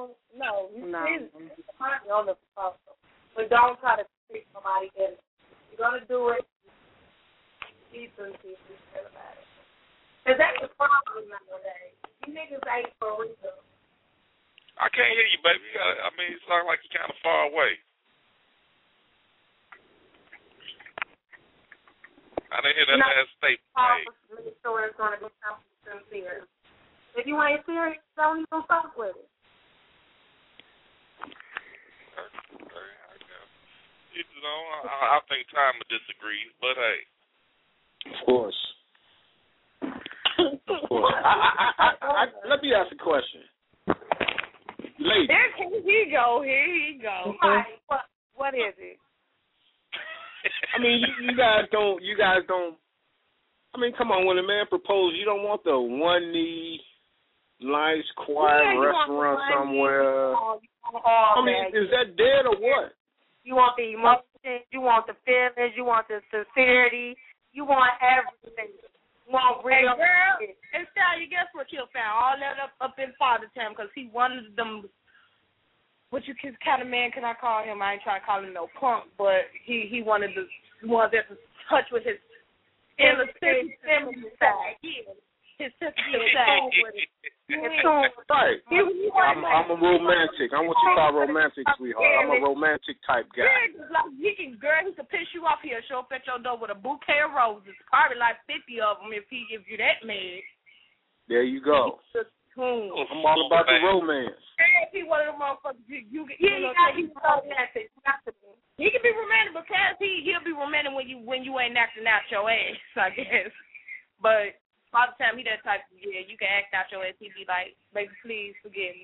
On the proposal, but don't try to trick somebody in. You're gonna do it. Decency about it. Cause that's the problem nowadays. You niggas ain't for real. I can't hear you, baby. It sounds like you're kind of far away. I didn't hear that last statement. Make sure it's going to be something sincere. If you ain't serious, don't even fuck with it. know, I think time would disagree, but hey. Of course. Of course. Let me ask a question. Lady. Here he go. Right. What is it? I mean, you guys don't. I mean, come on, when a man proposes, you don't want the one knee, nice, quiet restaurant somewhere. I mean, is that dead or what? You want the emotion, you want the feelings, you want the sincerity, you want everything. You want real. Hey, girl, and Sally, guess what you found? All that up in Father Time because he wanted them. What kind of man can I call him? I ain't trying to call him no punk, but he wanted to touch with his feminine side. His sensitive side. Right. I'm a romantic. I'm what you call romantic, sweetheart. I'm a romantic type guy. He can piss you off here, show up at your door with a bouquet of roses. Probably like 50 of them if you're that mad. There you go. I'm all about the romance. He one of the motherfuckers he can be romantic. He can be romantic because he'll be romantic when you ain't acting out your ass, I guess. But all the time he that type of you can act out your ass. He be like, baby, please forgive me.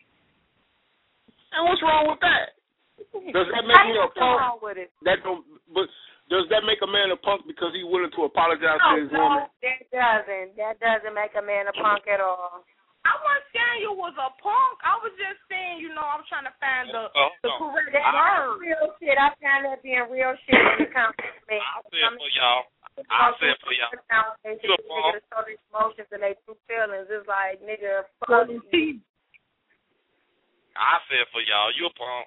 And what's wrong with that? Does that make me a punk? But does that make a man a punk because he's willing to apologize to his woman? No, that doesn't. That doesn't make a man a punk at all. I wasn't saying you was a punk. I was just saying, I was trying to find the correct word. Real shit. I found that being real shit in the compliment. I'll say it for y'all. You a punk. Niggas show their emotions and their true feelings. It's like, nigga, fuck you. I say it for y'all. You a punk.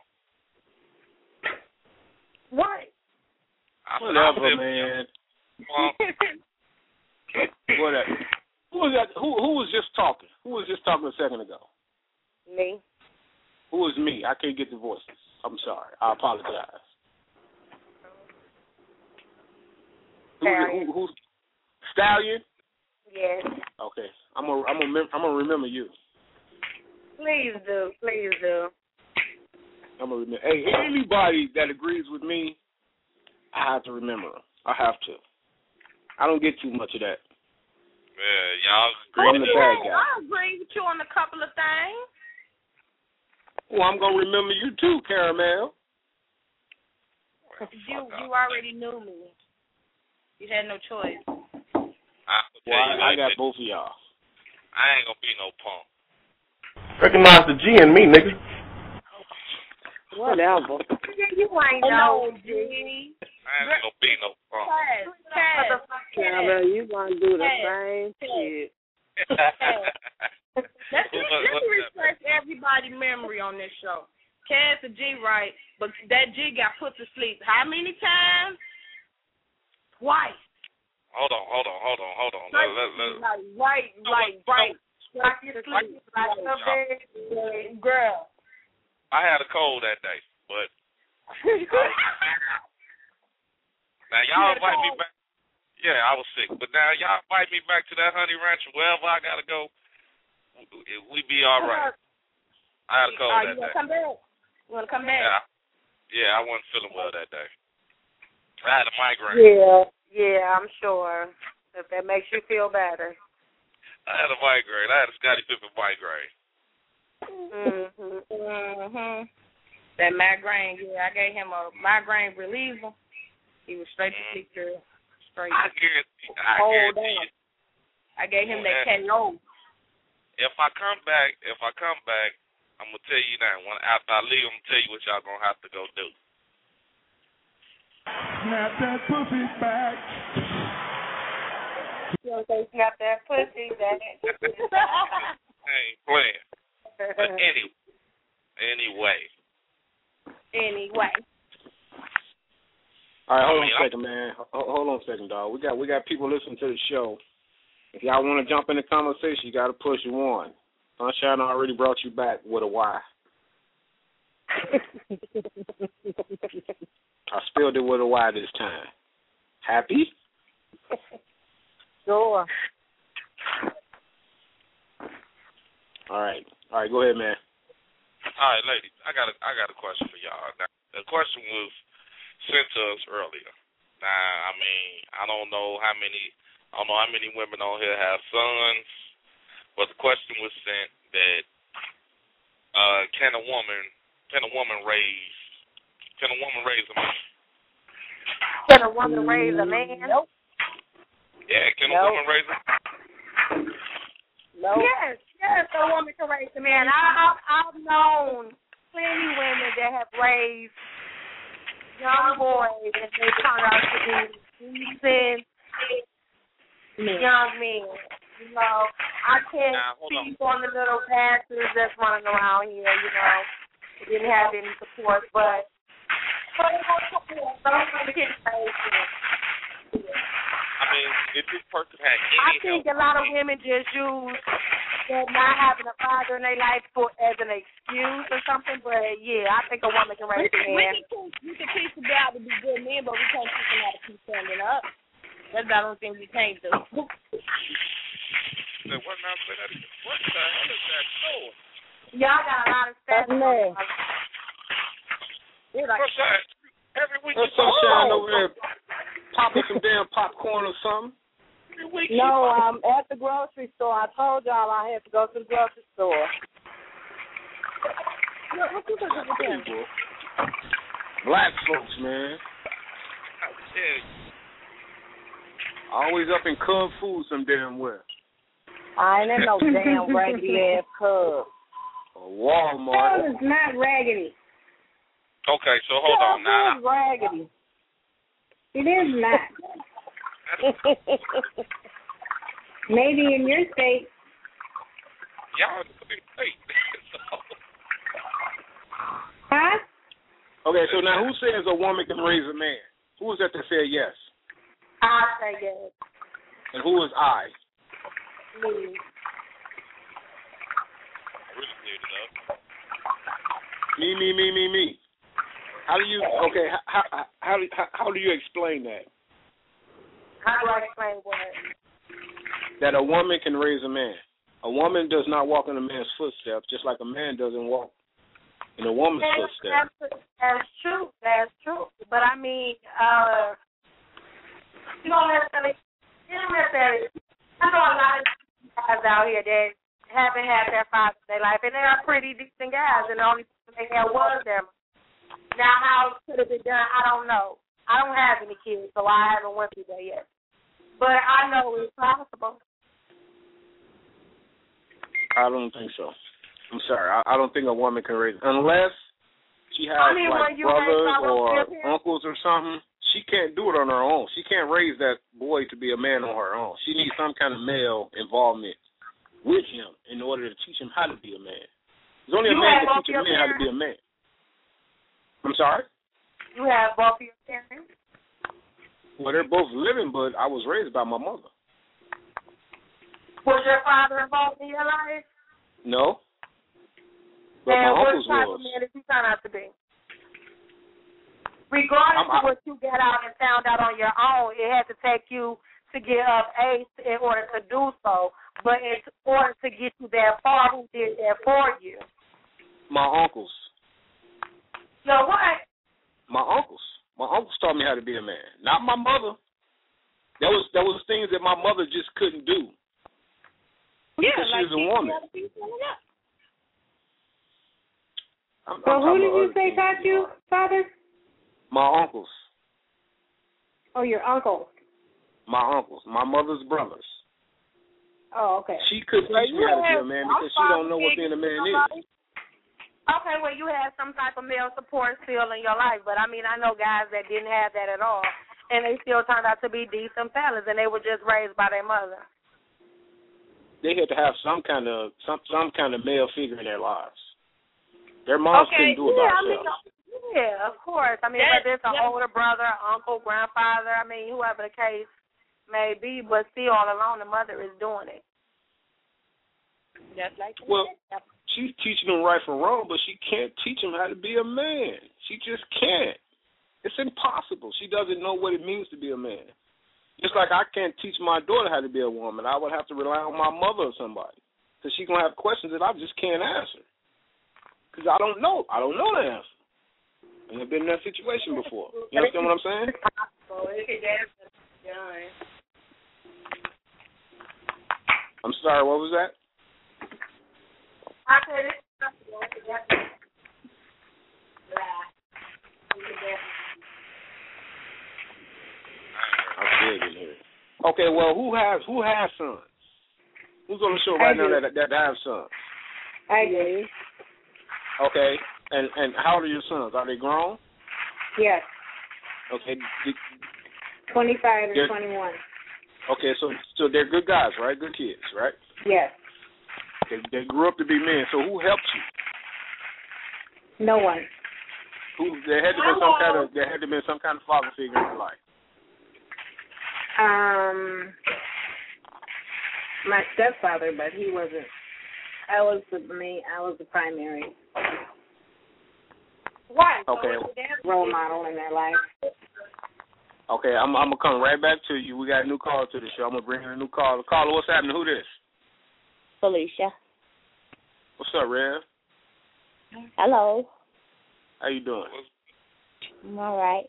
What? Whatever, man. Whatever. Who was that? Who was just talking? Who was just talking a second ago? Me. Who was me? I can't get the voices. I'm sorry. I apologize. Stallion. Who's Stallion? Yes. Okay. I'm gonna remember you. Please do. I'm gonna remember. Hey, anybody that agrees with me, I have to remember them. I have to. I don't get too much of that. Yeah, y'all agree. I'm the bad guy. I agree with you on a couple of things. Well, I'm gonna remember you too, Caramel. You already knew me. You had no choice. I got both of y'all. I ain't gonna be no punk. Recognize the G in me, nigga. Whatever. You ain't no G. I ain't gonna be no punk. Caramel, you gonna do the same shit. Let me refresh everybody's memory on this show. Cass a G, right? But that G got put to sleep. How many times? Twice. Hold on. Right. Girl. I had a cold that day, but now y'all invite me back. Yeah, I was sick, but now y'all invite me back to that Honey Ranch or wherever I gotta go. We be all right. I had a cold that day. You wanna come back? Yeah, I wasn't feeling well that day. I had a migraine. Yeah, I'm sure. If that makes you feel better. I had a migraine. I had a Scottie Pippen migraine. That migraine, I gave him a migraine reliever. He was straight to sleep, girl. Straight. I guarantee you. I gave him that KO. If I come back, I'm gonna tell you that. After I leave, I'm gonna tell you what y'all gonna have to go do. Snap that pussy back. You don't say snap that pussy back. I ain't playing. But anyway. All right, hold on a second, man. Hold on a second, dog. We got people listening to the show. If y'all want to jump in the conversation, you got to push 1. Sunshine already brought you back with a Y. I spelled it with a Y this time. Happy? Sure. All right, go ahead, man. All right, ladies, I got a question for y'all. Now, the question was, sent to us earlier. Now, I mean, I don't know how many women on here have sons, but the question was sent that can a woman raise a man? Can a woman raise a man? Nope. Yeah, can a woman raise a man? Nope. Yes, a woman can raise a man. I've known plenty women that have raised young boys and they turn out to be decent young men. You know, I can't speak on the little bastards that's running around here, you know. They didn't have any support, but I mean, if this person had any I think a lot of women just use that not having a father in their life as an excuse or something, but yeah, I think a woman can raise a man. We can teach the guy to be good men, but we can't teach them how to keep standing up. That's the only thing we can't do. What the hell is that for? Y'all got a lot of stuff. What's that? Every week There's sunshine over there popping some damn popcorn or something. No, I'm at the grocery store. I told y'all I had to go to the grocery store. Black folks, man. Always up in Cub Food some damn well. I ain't in no damn raggedy ass Cub. Or Walmart. Cub is not raggedy. Okay, so hold on now. Cub is raggedy. It is not. Maybe in your state. Y'all in state. Huh? Okay, so now who says a woman can raise a man? Who is that said yes? I say yes. And who is I? Me. Me. How do you? Okay, how do you explain that? How do I explain what? That a woman can raise a man. A woman does not walk in a man's footsteps, just like a man doesn't walk in a woman's footsteps. That's true. But I mean, you don't necessarily. I know a lot of guys out here that haven't had their father in their life, and they are pretty decent guys, and the only person they had was their mother. Now, how it could have been done, I don't know. I don't have any kids, so I haven't went through that yet. But I know it's possible. I don't think so. I'm sorry. I don't think a woman can raise, unless she has brothers or uncles or something. She can't do it on her own. She can't raise that boy to be a man on her own. She needs some kind of male involvement with him in order to teach him how to be a man. There's only a man that teaches a man how to be a man. I'm sorry? You have both of your parents? Well, they're both living, but I was raised by my mother. Was your father involved in your life? No. But my uncles was. What type of man did he turn out to be? Regardless of what you got out and found out on your own, it had to take you to get of age in order to do so. But in order to get you that far, who did that for you? My uncles. So what? My uncles. My uncles taught me how to be a man. Not my mother. There was things that my mother just couldn't do. Yeah, because she was a woman. So who did you say taught you, Father? My uncles. Oh, your uncle. My uncles. My mother's brothers. Oh, okay. She couldn't teach me how to be a man because she don't know what being a man is. Okay, well, you had some type of male support still in your life, but I mean, I know guys that didn't have that at all, and they still turned out to be decent fellas, and they were just raised by their mother. They had to have some kind of male figure in their lives. Their moms couldn't do it by themselves. Yeah, of course. I mean, whether it's an older brother, uncle, grandfather, I mean, whoever the case may be, but still all alone, the mother is doing it. Just like she's teaching them right from wrong, but she can't teach them how to be a man. She just can't. It's impossible. She doesn't know what it means to be a man. Just like I can't teach my daughter how to be a woman. I would have to rely on my mother or somebody because she's going to have questions that I just can't answer because I don't know. I don't know the answer. And I've been in that situation before. You understand what I'm saying? I'm sorry, what was that? I'm big in here. Okay, well, who has sons? Who's on the show right now that have sons? I do. Okay, and how old are your sons? Are they grown? Yes. Okay. 25 and 21. Okay, so they're good guys, right? Good kids, right? Yes. They grew up to be men. So who helped you? No one. There had to be some kind of father figure in your life. My stepfather, but he wasn't. I was the primary. Why? Okay. Role model in their life. Okay, I'm gonna come right back to you. We got a new caller to the show. I'm gonna bring in a new caller. Caller, what's happening? Who this? Felicia. What's up, Rev? Hello. How you doing? I'm all right.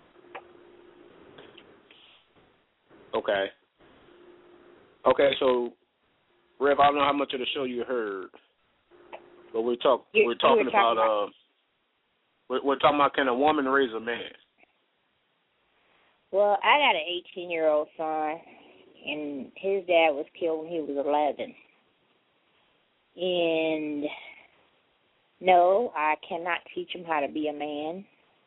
Okay, so Rev, I don't know how much of the show you heard, but we're talking about can a woman raise a man? Well, I got an 18-year-old son, and his dad was killed when he was 11. And no, I cannot teach him how to be a man.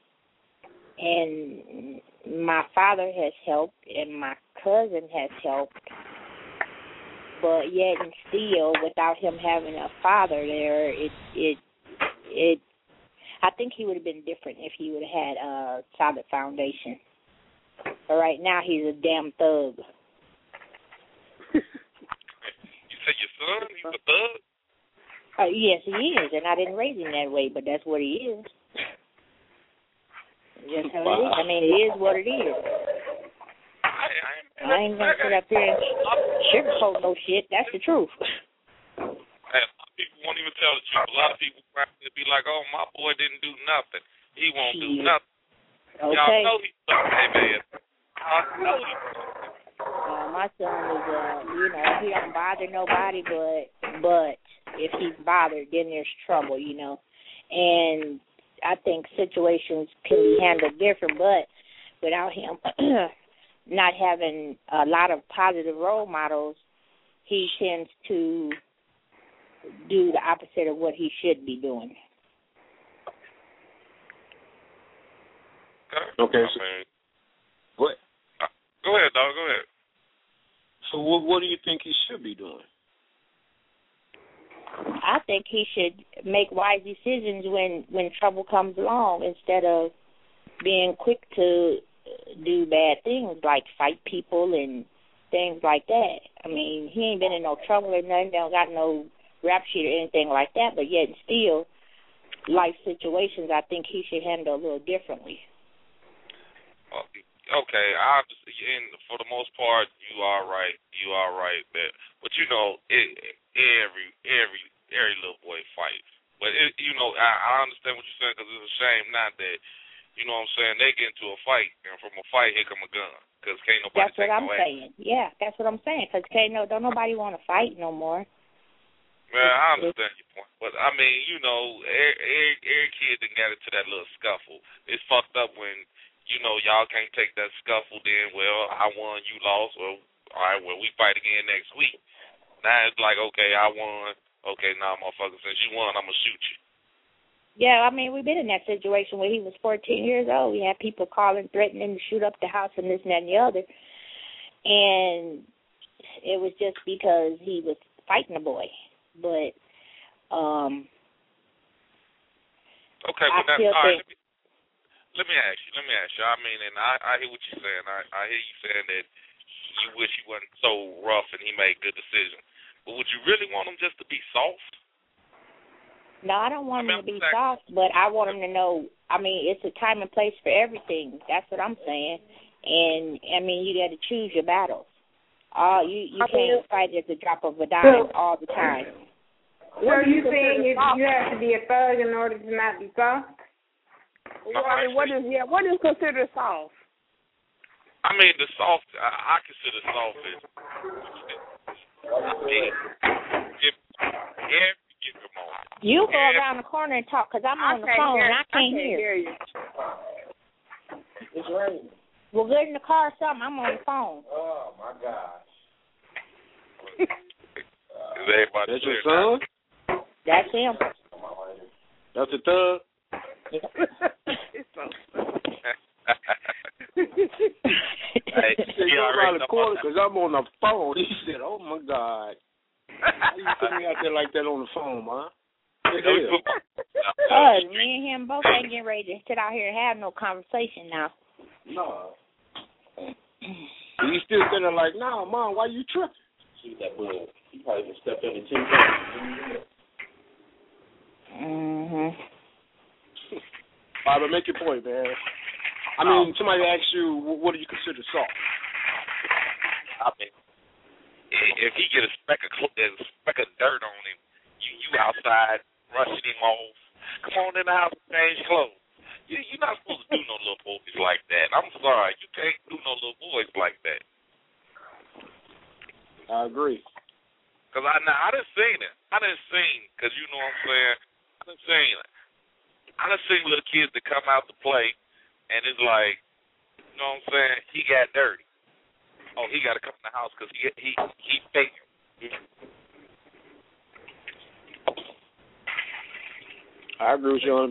And my father has helped, and my cousin has helped. But yet and still, without him having a father there, I think he would have been different if he would have had a solid foundation. But right now, he's a damn thug. You said your son? He's a thug? Yes, he is, and I didn't raise him that way, but that's what he is. That's how it is. I mean, it is what it is. I ain't gonna sit up here and sugarcoat no shit. That's the truth. Hey, a lot of people won't even tell the truth. A lot of people be like, "Oh, my boy didn't do nothing. He won't do nothing." Okay. Y'all know he's hey man. I know he. My son is, he don't bother nobody, but if he's bothered, then there's trouble, And I think situations can be handled different, but without him not having a lot of positive role models, he tends to do the opposite of what he should be doing. Okay. So, what? Go ahead, dog. Go ahead. So what do you think he should be doing? I think he should make wise decisions when trouble comes along instead of being quick to do bad things like fight people and things like that. I mean, he ain't been in no trouble or nothing, don't got no rap sheet or anything like that, but yet still, life situations I think he should handle a little differently. Okay, and for the most part, you are right. You are right. But every little boy fights. But I understand what you're saying because it's a shame not that. You know what I'm saying? They get into a fight, and from a fight, here come a gun. Because can't nobody That's take what I'm no saying. Yeah, that's what I'm saying. Because don't nobody want to fight no more. Man, I understand your point. But, I mean, every kid that got into that little scuffle. It's fucked up when, y'all can't take that scuffle, then, well, I won, you lost, or, all right, well, we fight again next week. Now it's like, okay, I won. Okay, now, motherfucker, since you won, I'm going to shoot you. Yeah, I mean, we've been in that situation where he was 14 years old. We had people calling, threatening to shoot up the house and this and that and the other. And it was just because he was fighting a boy. But, okay, well, that's all right. Let me ask you. I mean, and I hear what you're saying. I hear you saying that you wish he wasn't so rough and he made good decisions. But would you really want him just to be soft? No, I don't want him to be soft, but I want him to know, I mean, it's a time and place for everything. That's what I'm saying. And, I mean, you got to choose your battles. You can't fight at the drop of a dime all the time. So you saying you have to be a thug in order to not be soft? Well, I mean, what is considered soft? I mean, the soft, I consider soft as, every given moment. You go around the corner and talk, because I'm on the phone and I can't hear you. It's raining. Well, get in the car or something. I'm on the phone. Oh, my gosh. That's your son? That's him. That's a thug? Hey, he said, go around the corner because I'm on the phone. He said, oh, my God. How you put me out there like that on the phone, man? Me and him both ain't getting ready to sit out here and have no conversation now. No. He's still sitting there like, nah, Mom, why you tripping? See that bug. He probably just stepped in the 10 times. Mm-hmm. All right, but make your point, man. I mean, somebody asks you, what do you consider soft? I mean, if he get a speck of dirt on him, you outside rushing him off. Come on in the house and change clothes. You're not supposed to do no little boys like that. I'm sorry, you can't do no little boys like that. I agree. Cause I done seen it. I done seen, cause you know what I'm saying. I done seen little kids that come out to play, and it's like, you know what I'm saying. He got dirty. Oh, he got to come in the house because he faking. I agree with you 100%.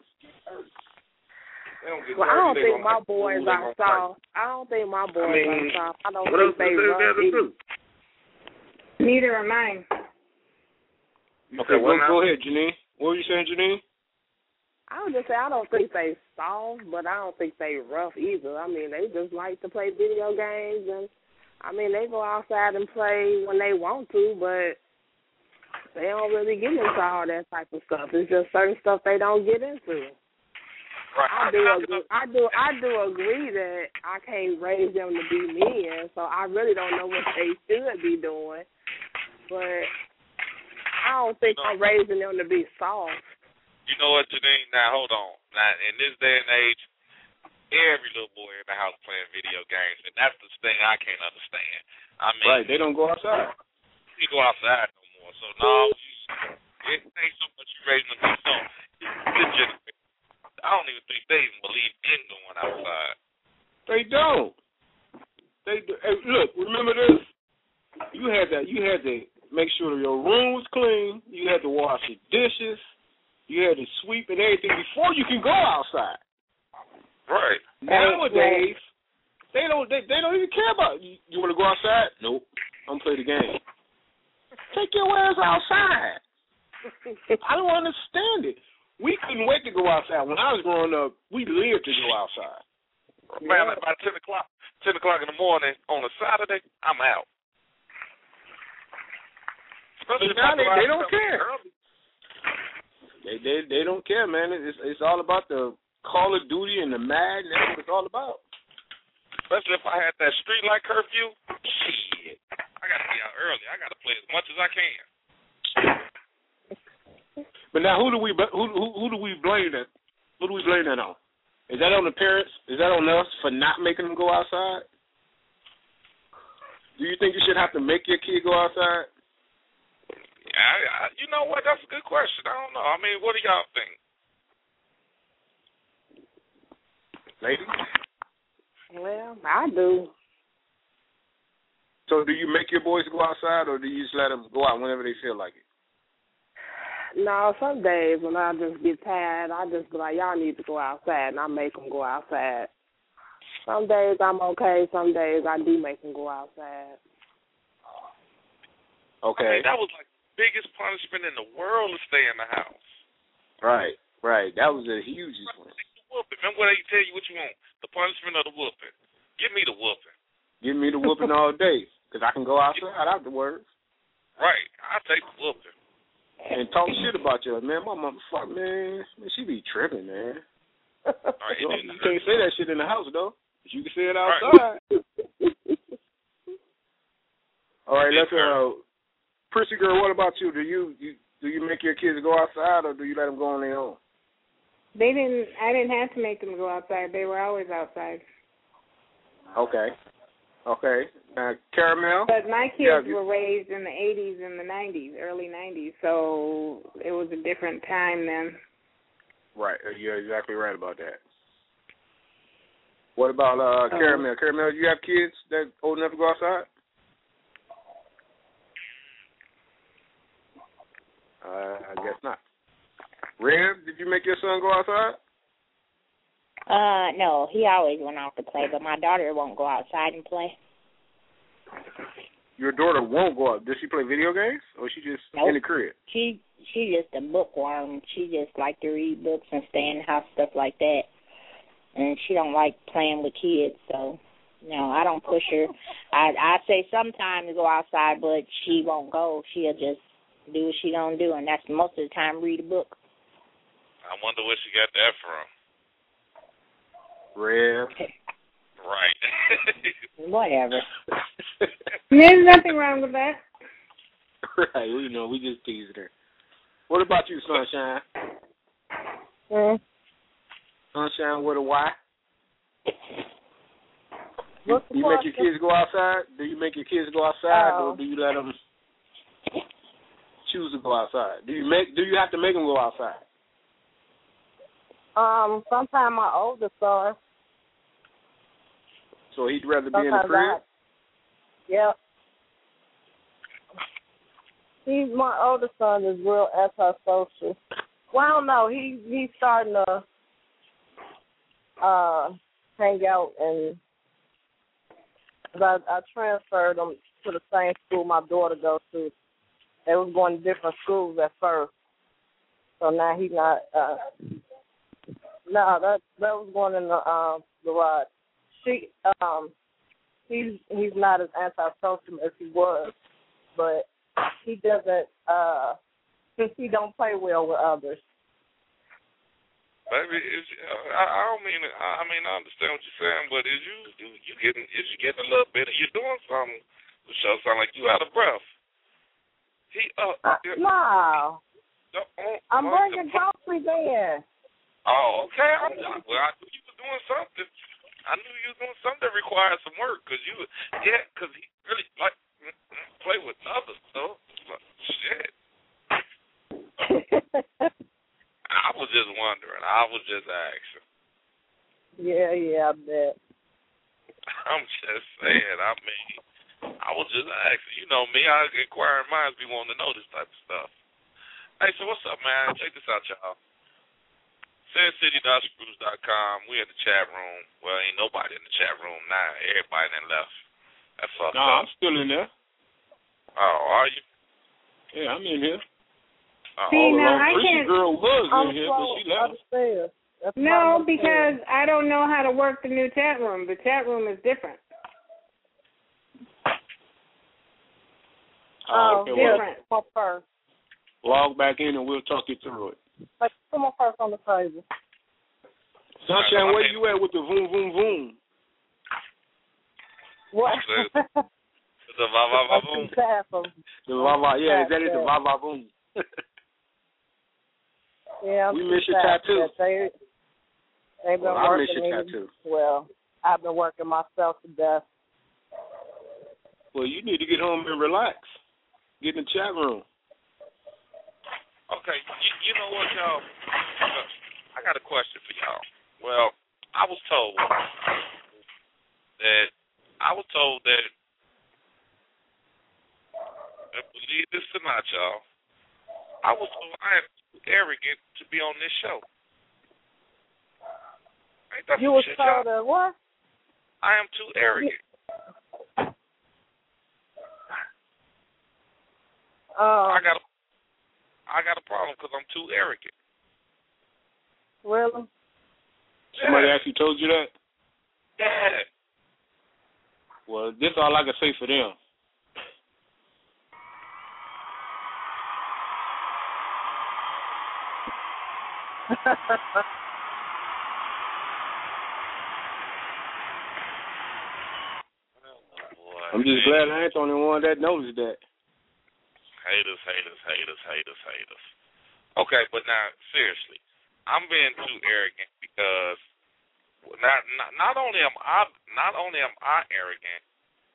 Well, I don't think my boys are soft. I don't think my boys are soft. I don't think they run. Neither are mine. Okay, well, go ahead, Janine. What were you saying, Janine? I would just say I don't think they soft, but I don't think they rough either. I mean, they just like to play video games, and I mean, they go outside and play when they want to, but they don't really get into all that type of stuff. It's just certain stuff they don't get into. Right. I do agree that I can't raise them to be men, so I really don't know what they should be doing. But I don't think I'm raising them to be soft. You know what, Janine? Now, hold on. Now, in this day and age, every little boy in the house playing video games, and that's the thing I can't understand. I mean, right, they don't go outside. You go outside no more. So, no, it ain't so much you raising them to be soft. I don't even think they even believe in going outside. They don't. They do. Hey, look, remember this? You had to make sure your room was clean. You had to wash your dishes. You had to sweep and everything before you can go outside. Right. Nowadays, they don't even care about you. You want to go outside? Nope. I'm gonna play the game. Take your ass outside. I don't understand it. We couldn't wait to go outside. When I was growing up, we lived to go outside. Man, like by 10 o'clock in the morning on a Saturday, I'm out. Now they don't care. They don't care, man. It's all about the Call of Duty and the Madden. That's what it's all about. Especially if I had that street light curfew. Shit, I gotta be out early. I gotta play as much as I can. But now, who do we blame that? Who do we blame that on? Is that on the parents? Is that on us for not making them go outside? Do you think you should have to make your kid go outside? Yeah, you know what? That's a good question. I don't know. I mean, what do y'all think? Ladies? Well, I do. So do you make your boys go outside, or do you just let them go out whenever they feel like it? No, some days when I just get tired, I just be like, y'all need to go outside, and I make them go outside. Some days I'm okay. Some days I do make them go outside. Okay. I mean, that was like the biggest punishment in the world to stay in the house. Right. That was the hugest one. Remember when they tell you what you want? The punishment or the whooping? Give me the whooping. Give me the whooping all day, because I can go outside afterwards. Right. I'll take the whooping. And talk shit about you. Man, my mama, fuck, man, she be tripping, man. Right, you can't say that shit in the house, though. But you can say it outside. Right. All right, let's Prissy girl, what about you? Do you make your kids go outside, or do you let them go on their own? I didn't have to make them go outside. They were always outside. Okay. Caramel? But my kids were raised in the 80s and the 90s, early 90s, so it was a different time then. Right. You're exactly right about that. What about Caramel? Caramel, do you have kids that old enough to go outside? I guess not. Red, did you make your son go outside? No, he always went out to play, but my daughter won't go outside and play. Your daughter won't go out. Does she play video games, or is she just in the crib? She just a bookworm. She just like to read books and stay in the house, stuff like that. And she don't like playing with kids, so no, I don't push her. I say sometimes to go outside, but she won't go. She'll just do what she gonna do, and that's most of the time read a book. I wonder where she got that from. Red. Right. Whatever. There's nothing wrong with that. Right, we just teasing her. What about you, Sunshine? Sunshine with a Y? You make your kids go outside? Do you make your kids go outside, or do you let them choose to go outside? Do you have to make them go outside? Sometimes my oldest son. So he'd rather be in the crib? Yep. My oldest son is real antisocial. Well, I don't know. He's starting to hang out, and I transferred him to the same school my daughter goes to. They was going to different schools at first, so now he's not. No, that was going in the garage. He's not as antisocial as he was, but he doesn't. He don't play well with others. Baby, I don't mean. I mean, I understand what you're saying, but is you getting a little bit? You doing something? The show sound like you out of breath. No. I'm bringing groceries in. Oh, okay. I knew you were doing something. I knew you were doing something that required some work, because he really like play with others, though. Shit. I was just wondering. I was just asking. Yeah, I bet. I'm just saying. I mean, I was just asking. You know me, inquiring minds be wanting to know this type of stuff. Hey, so what's up, man? Check this out, y'all. SandCity.spruce.com. We in the chat room. Well, ain't nobody in the chat room now. Everybody done left. That's fucked up. I'm still in there. Oh, are you? Yeah, I'm in here. See, now I can't. Girl was in here, but she left. No, because I don't know how to work the new chat room. The chat room is different. Okay, different. First. Log back in and we'll talk you through it. Come on first on the table. Sunshine, where you at with the voom, voom, voom? What? The va-va-va-boom. The va-va, yeah, that is the va-va-boom. Yeah, we miss your tattoo. They've been I working miss your tattoo. Well, I've been working myself to death. Well, you need to get home and relax. Get in the chat room. Okay, you know what, y'all? I got a question for y'all. Well, I was told that believe this or not, y'all, I was told I am too arrogant to be on this show. Ain't that you was shit, told y'all? what? I am too arrogant. I got a problem because I'm too arrogant. Really? Somebody actually told you that? Yeah. Well, this is all I can say for them. I'm just glad I ain't the only one that noticed that. Haters. Okay, but now, seriously, I'm being too arrogant because not only am I arrogant,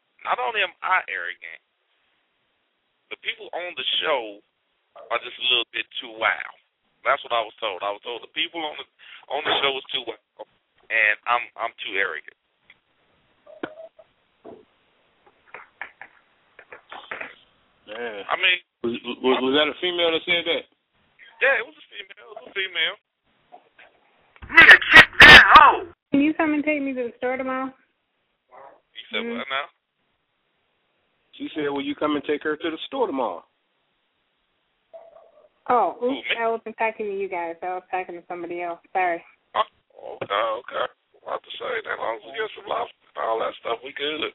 the people on the show are just a little bit too wild. That's what I was told. I was told the people on the show is too wild, and I'm too arrogant. Man. I mean, was that a female that said that? Yeah, it was a female. Nigga, check that hoe. Can you come and take me to the store tomorrow? You said what now? She said, will you come and take her to the store tomorrow? Oh, oops, I wasn't talking to you guys. I was talking to somebody else. Sorry. Oh, okay. About to say, that as long as we get some lobster and all that stuff, we good.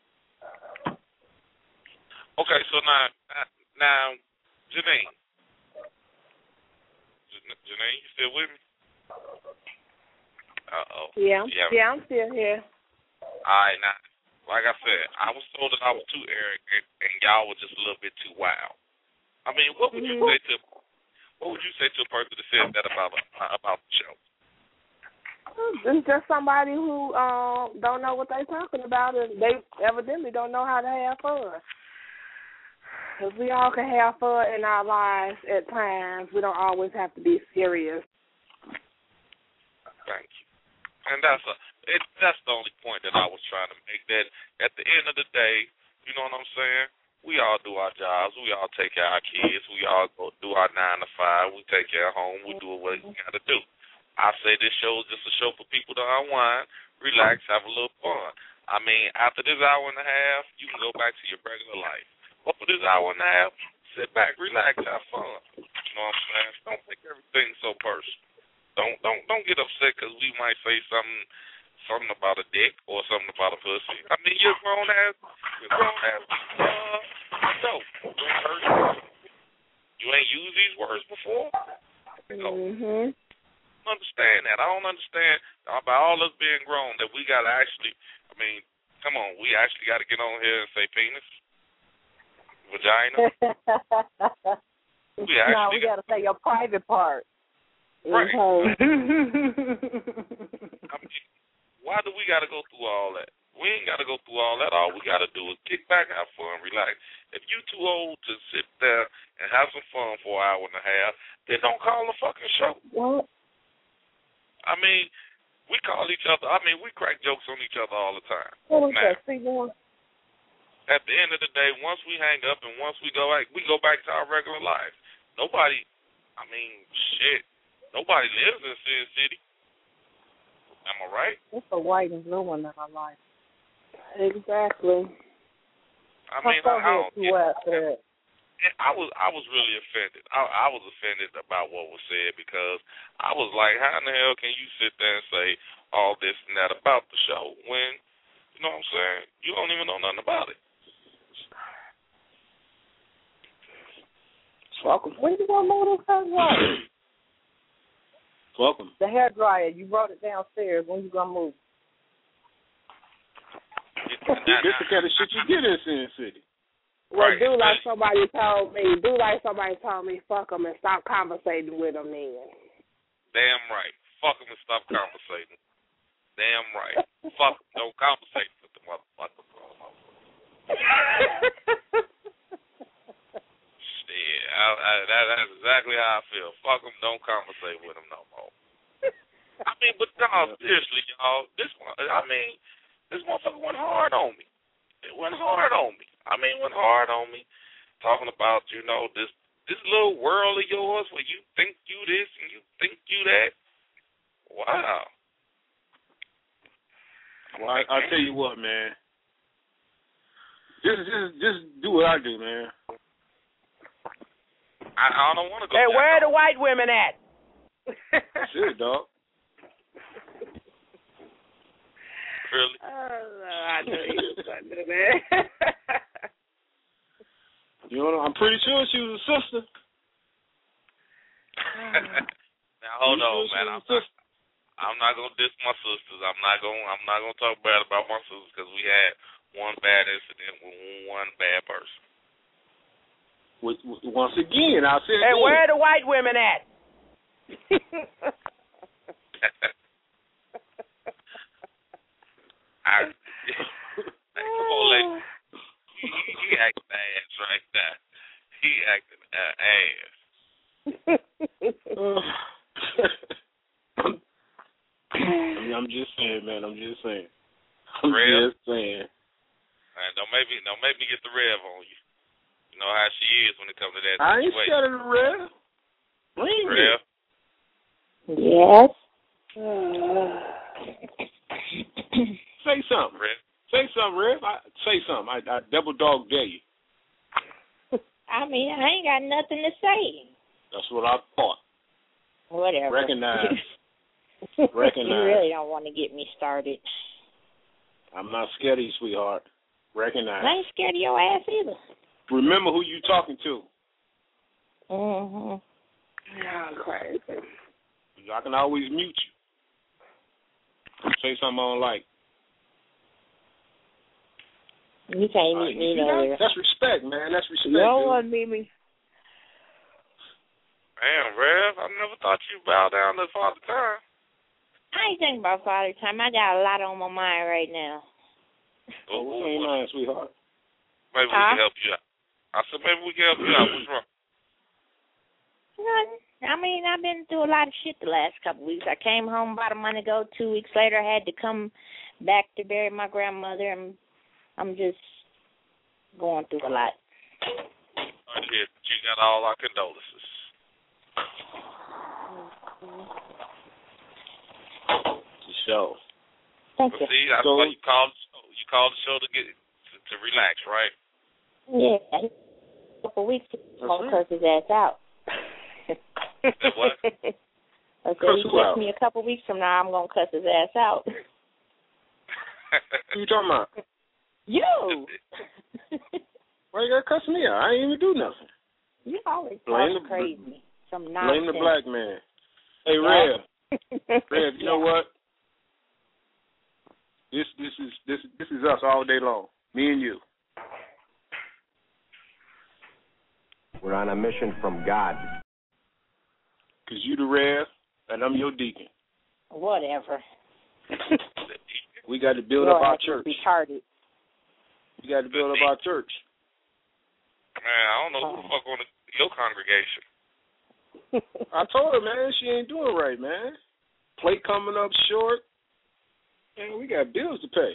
Okay, so now, Janine. Janine, you still with me? Uh-oh. Yeah, I'm still here. All right, now, like I said, I was told that I was too arrogant and y'all were just a little bit too wild. I mean, what would you say to a person that says that about the show? It's just somebody who don't know what they're talking about, and they evidently don't know how to have fun. Because we all can have fun in our lives at times. We don't always have to be serious. Thank you. And that's the only point that I was trying to make, that at the end of the day, you know what I'm saying, we all do our jobs. We all take care of our kids. We all go do our 9 to 5. We take care of home. We do what we got to do. I say this show is just a show for people to unwind, relax, have a little fun. I mean, after this hour and a half, you can go back to your regular life. But for this hour and a half, sit back, relax, have fun. You know what I'm saying? Don't take everything so personal. Don't get upset because we might say something about a dick or something about a pussy. I mean, you're grown ass. No, you ain't used these words before. No. Understand that. I don't understand about all us being grown that we gotta actually. I mean, come on, we actually got to get on here and say penis, vagina. We got to say your private part. Right. I mean, why do we got to go through all that? We ain't got to go through all that. All we got to do is kick back, have fun, relax. If you too old to sit there and have some fun for an hour and a half, then don't call the fucking show. What? I mean, we call each other. I mean, we crack jokes on each other all the time. What was now, that? C1? At the end of the day, once we hang up and once we go back to our regular life. Nobody, I mean, shit. Nobody lives in Sin City. Am I right? It's a white and blue one in our life. Exactly. I mean, I was really offended. I was offended about what was said because I was like, how in the hell can you sit there and say all this and that about the show when, you know what I'm saying, you don't even know nothing about it. Welcome. When you gonna move this hair dryer? Welcome. The hair dryer. You brought it downstairs. When you gonna move? This the kind of shit you get in Sin City. Well, do like somebody told me. Fuck them and stop conversating with them. Then. Damn right. Fuck them and stop conversating. Damn right. Fuck them. Don't conversate with the motherfucker. Shit. That's exactly how I feel. Fuck them. Don't conversate with them no more. I mean, but no, seriously, y'all. This motherfucker went hard on me. It went hard on me. Talking about, you know, this little world of yours where you think you this and you think you that. Wow. Well, I'll tell you what, man. Just do what I do, man. I don't want to go. Hey, where are the white women at? Shit, dog. Really? I knew you was going to do that. You know, I'm pretty sure she was a sister. Now hold on, man. I'm not gonna diss my sisters. I'm not gonna talk bad about my sisters because we had one bad incident with one bad person. Once again, I'll say. Hey, where are the white women at? I'm just saying, man. I'm just saying. Rev? Just saying. Man, don't make me get the Rev on you. You know how she is when it comes to that I ain't situation. scared of the Rev. Bring Rev? Yes. Say something. Rev? Say something, Rev. Say something. I double dog dare you. I mean, I ain't got nothing to say. That's what I thought. Whatever. Recognize. You really don't want to get me started. I'm not scared of you, sweetheart. Recognize. I ain't scared of your ass either. Remember who you talking to. Yeah, crazy. I can always mute you. Say something I don't like. You can't meet me nowhere. That's respect, man. That's respect. You don't want to meet me. Damn, Rev, I never thought you bow down to Father Time. I ain't thinking about Father Time. I got a lot on my mind right now. Oh, what's on your mind, sweetheart? Maybe we can help you out. I said maybe we can help you out. What's wrong? Nothing. I mean, I've been through a lot of shit the last couple of weeks. I came home about a month ago. 2 weeks later, I had to come back to bury my grandmother. I'm just going through a lot. You got all our condolences. So. Thank you. See, that's why you called the show. You called the show to get to relax, right? Yeah. A couple of weeks, I'm going to cuss his ass out. What? I said, he texts me a couple weeks from now, I'm going to cuss his ass out. Who you talking about? You! Why you got to cuss me out? I ain't even do nothing. You always talk crazy. Some nonsense. Blame the black man. Hey, Rev. Rev, you know what? This is us all day long. Me and you. We're on a mission from God. Because you the Rev, and I'm your deacon. Whatever. We got to build up our church. Retarded. We got to build up our church. Man, I don't know who the fuck on your congregation. I told her, man, she ain't doing right, man. Plate coming up short. Man, we got bills to pay.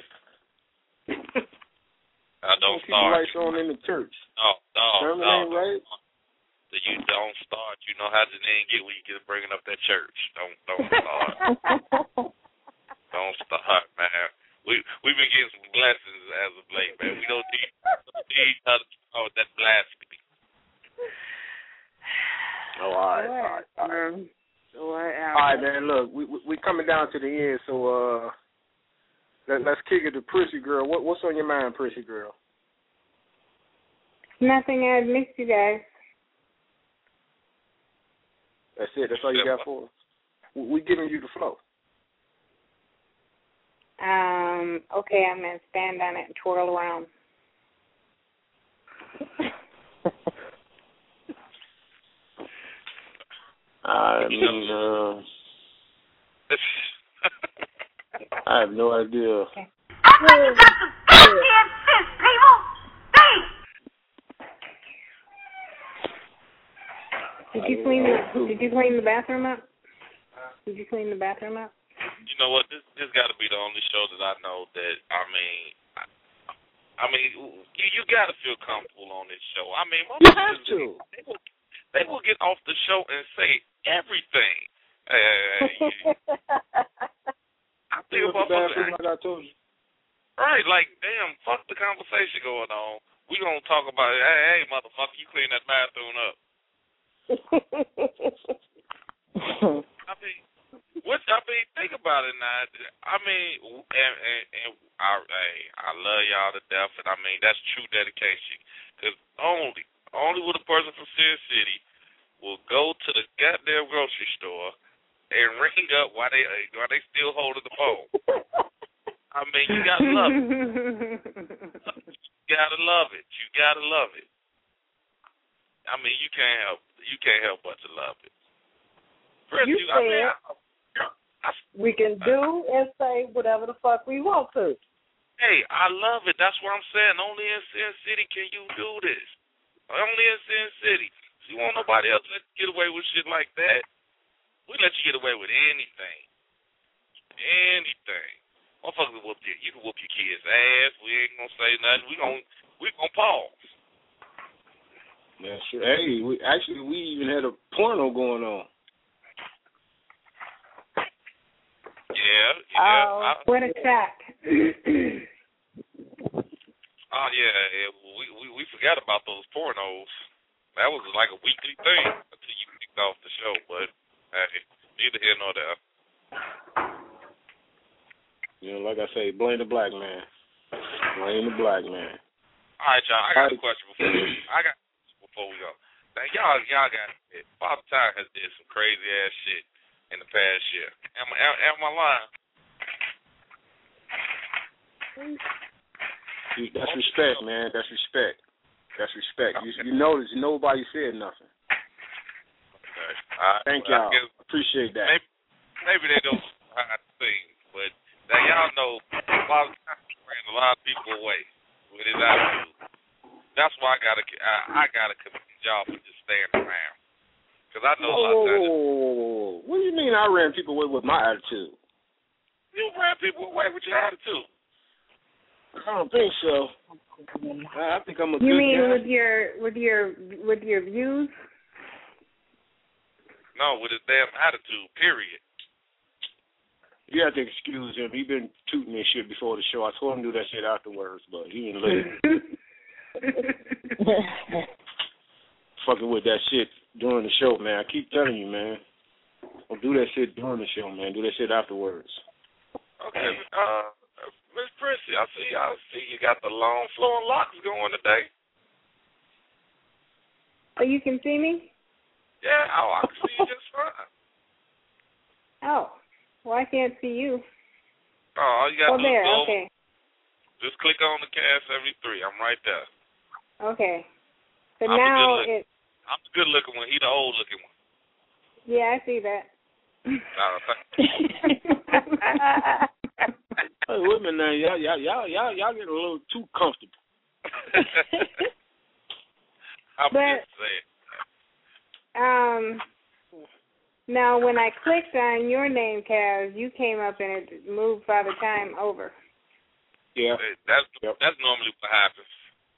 I don't keep the start. lights on in the church. No. Ain't right. You don't start. You know how the name get when you get bringing up that church. Don't start. Don't start, man. We've been getting some blessings as of late, man. We don't need other with that blasphemy. Oh, all right, man. Look, we coming down to the end, so let's kick it to Prissy Girl. What's on your mind, Prissy Girl? Nothing. I've missed you guys. That's it. That's all you got for us. We giving you the flow. Okay, I'm gonna stand on it and twirl around. I mean, I have no idea. Okay. Did you clean the bathroom up? Did you clean the bathroom up? You know what? This got to be the only show that I know that. I mean, you got to feel comfortable on this show. I mean, you have to. They will get off the show and say everything. I think about like I told you. Right, like damn, fuck the conversation going on. We gonna talk about it. Hey, motherfucker, you clean that bathroom up. Think about it now. I mean, and I love y'all to death, and I mean that's true dedication. Because only with a person from Sin City will go to the goddamn grocery store and ring up while they still holding the phone. I mean, you gotta love it. You gotta love it. You gotta love it. I mean, you can't help but to love it. First, we can do and say whatever the fuck we want to. Hey, I love it. That's what I'm saying. Only in Sin City can you do this. Only in Sin City. You won't nobody else let you get away with shit like that. We let you get away with anything. Anything. Motherfuckers whoop you. You can whoop your kid's ass. We ain't gonna say nothing. We gonna pause. Yeah, sure. Hey, we even had a porno going on. Yeah. What a shock. Oh yeah, we forgot about those pornos. That was like a weekly thing until you kicked off the show. But hey, neither here nor there. You know, like I say, blame the black man. Blame the black man. All right, y'all. I got a question before we go. Now, y'all got it. Father Time has did some crazy ass shit in the past year. Am I lying? That's respect, man. That's respect. That's respect. You notice nobody said nothing. Okay. Thank y'all. Appreciate that. Maybe they don't behind the scenes, but now y'all know Father Time ran a lot of people away with his attitude. That's why I gotta commend y'all for just staying around. Because I know a lot of times. What do you mean I ran people away with my attitude? You ran people away with your attitude. I don't think so. I think I'm a good guy. You mean with your views? No, with his damn attitude, period. You have to excuse him. He been tooting this shit before the show. I told him to do that shit afterwards, but he didn't listen. Fucking with that shit during the show, man. I keep telling you, man. Don't do that shit during the show, man. Do that shit afterwards. Okay, Miss Prissy, I see you got the long flowing locks going today. Oh, you can see me? Yeah, I can see you just fine. Oh, well, I can't see you. Oh, you got to there, go. okay. Just click on the Cast Every 3. I'm right there. Okay. So I'm now I'm the good looking one. He the old looking one. Yeah, I see that. Hey, wait a minute now. Y'all get a little too comfortable. I'm just saying. Now when I clicked on your name, Kaz, you came up and it moved Father Time over. Yeah. That's normally what happens.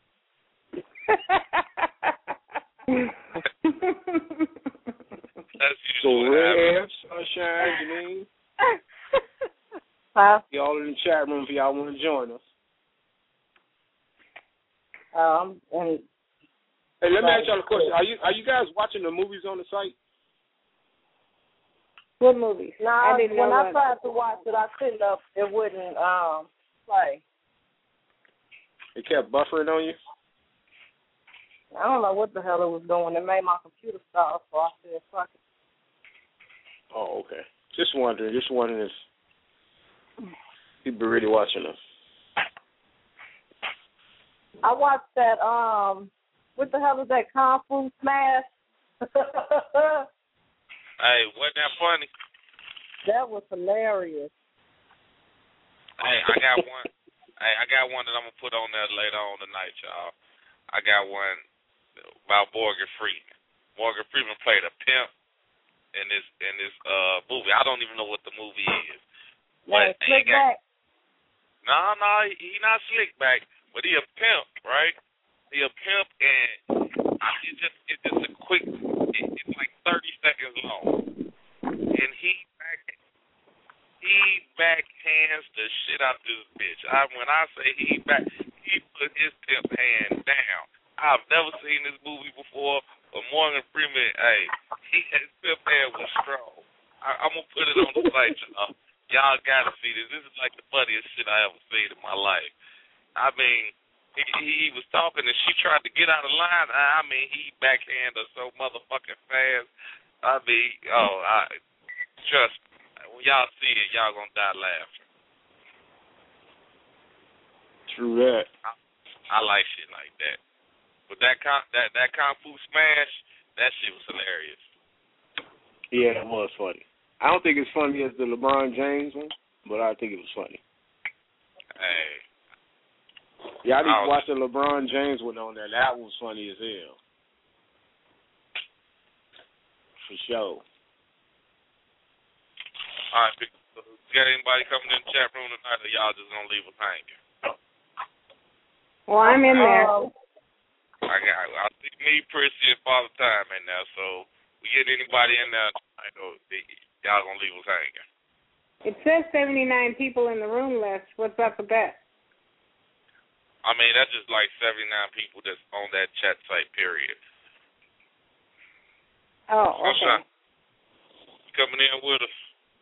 That's usually what happens. Sunshine, Janine. Huh? Y'all in the chat room if y'all want to join us. Hey, let me ask y'all a question. Are you guys watching the movies on the site? What movies? No, when I tried to watch it, I couldn't. It wouldn't play. It kept buffering on you? I don't know what the hell it was doing. It made my computer stop, so I said, fuck it. Oh, okay. Just wondering if people are really watching us. I watched that, what the hell is that, Kung Fu Smash? Hey, wasn't that funny? That was hilarious. Hey, I got one. I got one that I'm gonna put on there later on tonight, y'all. I got one about Morgan Freeman. Morgan Freeman played a pimp in this movie. I don't even know what the movie is. Yeah, Slick Back. No, he not Slick Back, but he a pimp, right? He a pimp, and it's just a quick. It's like 30 seconds long, and he backhands the shit out this bitch. When I say he put his pimp hand down. I've never seen this movie before, but Morgan Freeman, his pimp hand was strong. I'm gonna put it on the site, y'all. Y'all gotta see this. This is like the funniest shit I ever seen in my life. I mean, he was talking and she tried to get out of line. I mean, he backhanded her so motherfucking fast. I mean, trust me. When y'all see it, y'all gonna die laughing. True that. I like shit like that. But that Kung Fu Smash, that shit was hilarious. Yeah, it was funny. I don't think it's funny as the LeBron James one, but I think it was funny. Hey. Yeah, I need to watch the LeBron James one on there. That was funny as hell. For sure. All right, got anybody coming in the chat room tonight, or y'all just gonna leave us hanging? Well, I'm in there. I see me, Prissy, and Father Time in there, so we get anybody in there tonight, or y'all gonna leave us hanging? It says 79 people in the room left. What's up with that? I mean, that's just like 79 people that's on that chat site, period. Oh, okay. You coming in with us?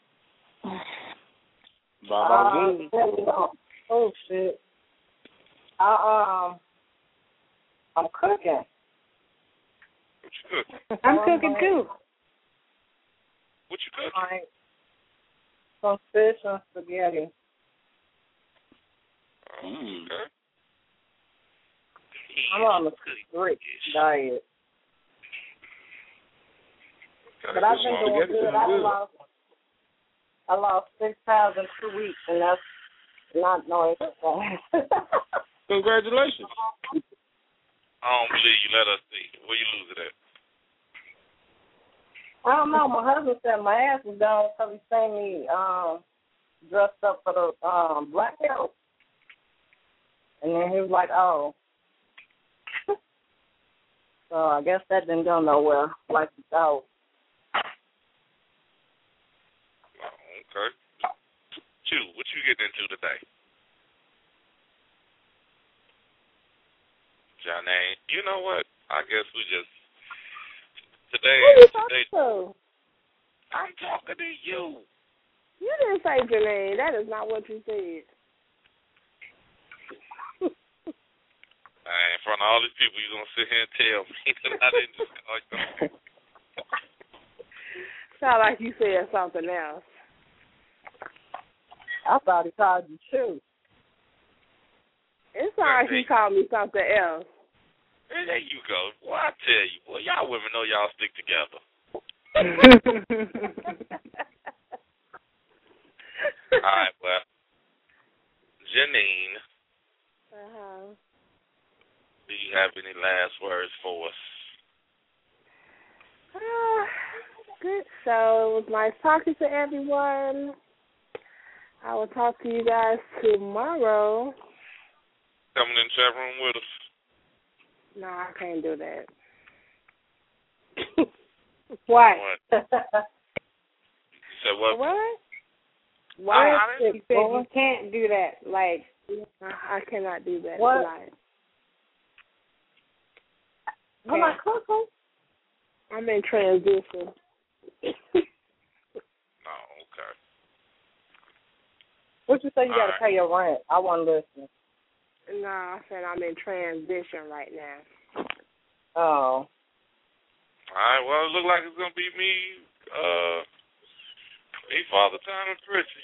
Oh, shit. I'm cooking. What you cooking? I'm cooking, too. What you cooking? Some fish and spaghetti. Okay. I'm on a strict diet. But I've been doing good. I lost 6 pounds in 2 weeks, and that's not no exercise. Congratulations. I don't believe you. Let us see. Where you lose it at? I don't know. My husband said my ass was down, so he seen me dressed up for the blackout. And then he was like, oh. So I guess that didn't go nowhere like he thought. Okay. Chew, what you getting into today? Janine, you know what? I guess we just today. Who you talking to? I'm talking to you. You didn't say Janine. That is not what you said. In front of all these people, you gonna sit here and tell me that I didn't just call you. Sound like you said something else. I thought he called you Chew. It sounds like he called me something else. There you go. Well, I tell you, boy, y'all women know y'all stick together. All right, well, Janine. Do you have any last words for us? Good. So it was nice talking to everyone. I will talk to you guys tomorrow. Coming in the chat room with us. No, I can't do that. Why? You said what? Why? You said you can't do that. Like, I cannot do that tonight. Am I cooking? I'm in transition. Oh, okay. What you say you got to pay your rent? I wasn't listening. No, I said I'm in transition right now. Oh. All right, well, it looks like it's going to be me, Father Time, and Prissy.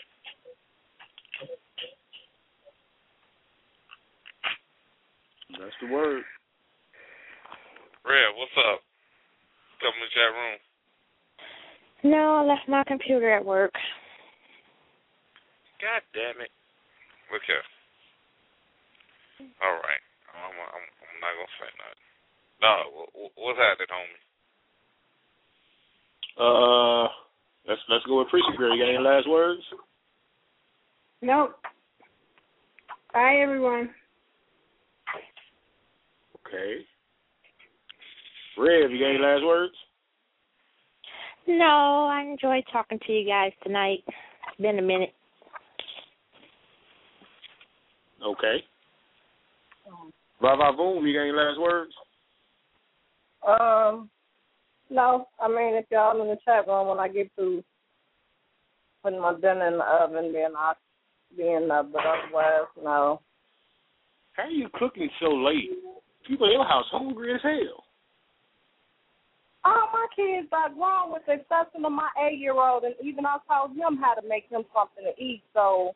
That's the word. Red, what's up? Come in the chat room. No, I left my computer at work. God damn it. Look here. All right. I'm not going to say nothing. No, what's happening, homie? Let's go with Prissy Girl. You got any last words? Nope. Bye, everyone. Okay. Rev, you got any last words? No, I enjoyed talking to you guys tonight. It's been a minute. Okay. Vavoom, you got any last words? No. I mean, if y'all in the chat room, when I get to putting my dinner in the oven, then I'll be in there. But otherwise, no. How are you cooking so late? People in your house hungry as hell. All my kids are grown with the exception of my 8-year-old, and even I told him how to make him something to eat, so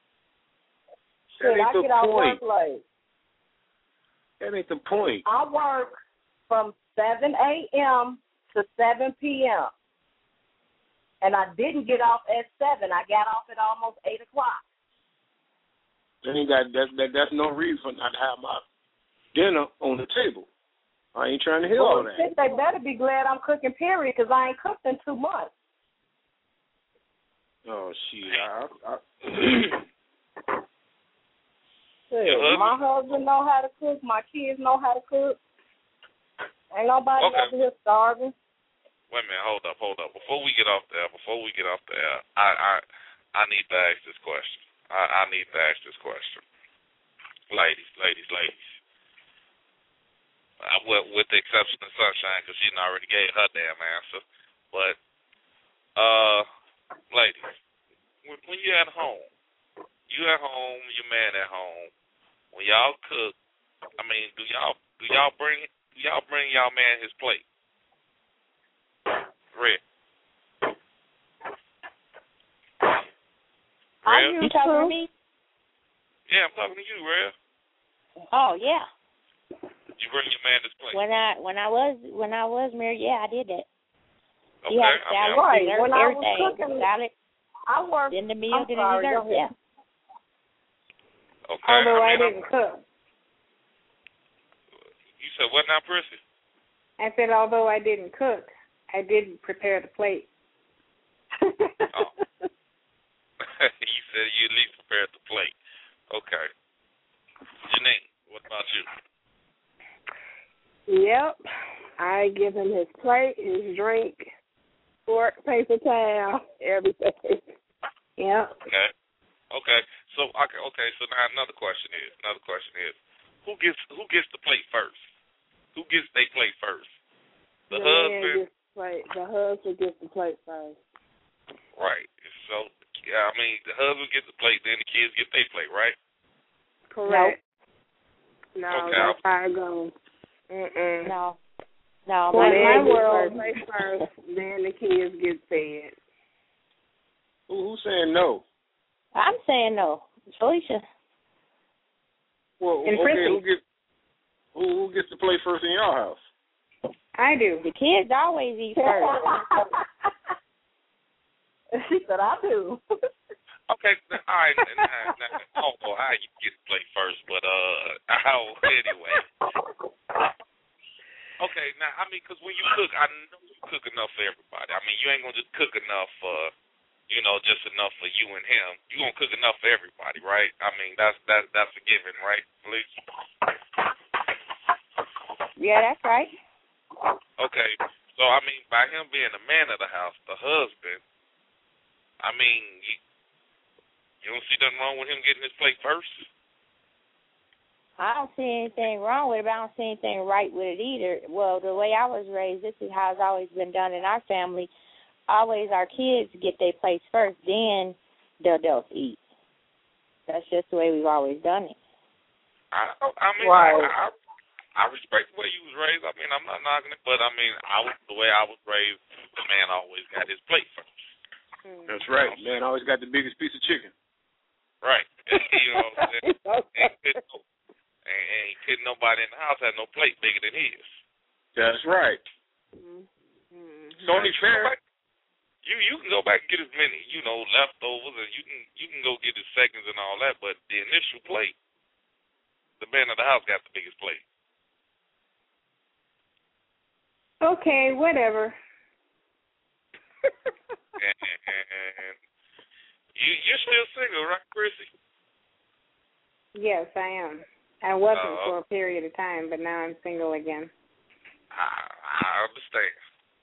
I get out work late. That ain't the point. I work from 7 a.m. to 7 p.m., and I didn't get off at 7. I got off at almost 8 o'clock. That's no reason for not to have my dinner on the table. I ain't trying to hear all that. Shit, they better be glad I'm cooking, period, because I ain't cooked in 2 months. Oh, shit. My husband know how to cook. My kids know how to cook. Ain't nobody over here starving. Wait a minute, hold up. Before we get off there, I need to ask this question. I need to ask this question. Ladies. With the exception of Sunshine, because she already gave her damn answer. But, ladies, when you're at home, your man at home, when y'all cook, I mean, do y'all bring y'all man his plate? Red. You talking to me? Yeah, I'm talking to you, Red. Oh yeah. You bring your man his plate. When I was married, yeah, I did that. Okay. He had a salad, right. dessert, When I was everything. cooking, Salad. I worked. Then the meal, I'm then sorry, the dessert. Yeah. Okay. Although I didn't cook. You said what now, Prissy? I said although I didn't cook, I did prepare the plate. Oh. You said you at least prepared the plate. Okay. Janine, what about you? Yep. I give him his plate, his drink, fork, paper towel, everything. Yep. Okay. So now another question is who gets the plate first? Who gets their plate first? The husband. The husband gets the plate first. Right. So I mean, the husband gets the plate, then the kids get their plate, right? Correct. No, okay. That's how it goes. No. My world, plate first, then the kids get fed. Who's saying no? I'm saying no. Felicia. Well, and okay, who gets to play first in your house? I do. The kids always eat first. She said, I do. Okay, all right. Now, I don't know how you get to play first, but anyway. Okay, now, I mean, because when you cook, I know you cook enough for everybody. I mean, you ain't going to just cook enough for, just enough for you and him. You're going to cook enough for everybody, right? I mean, that's a given, right, Felicia? Yeah, that's right. Okay, so, I mean, by him being the man of the house, the husband, I mean, you don't see nothing wrong with him getting his plate first? I don't see anything wrong with it, but I don't see anything right with it either. Well, the way I was raised, this is how it's always been done in our family. Always our kids get their plates first, then the adults eat. That's just the way we've always done it. I mean, right. I respect the way you was raised. I mean, I'm not knocking it, but I mean, the way I was raised, the man always got his plate first. That's right. Man always got the biggest piece of chicken. Right. You know what I'm saying? Ain't couldn't nobody in the house have no plate bigger than his. That's right. It's only fair. You can go back and get as many, leftovers, and you can go get his seconds and all that, but the initial plate, the man of the house got the biggest plate. Okay, whatever. And you're still single, right, Chrissy? Yes, I am. I wasn't for a period of time, but now I'm single again. I understand.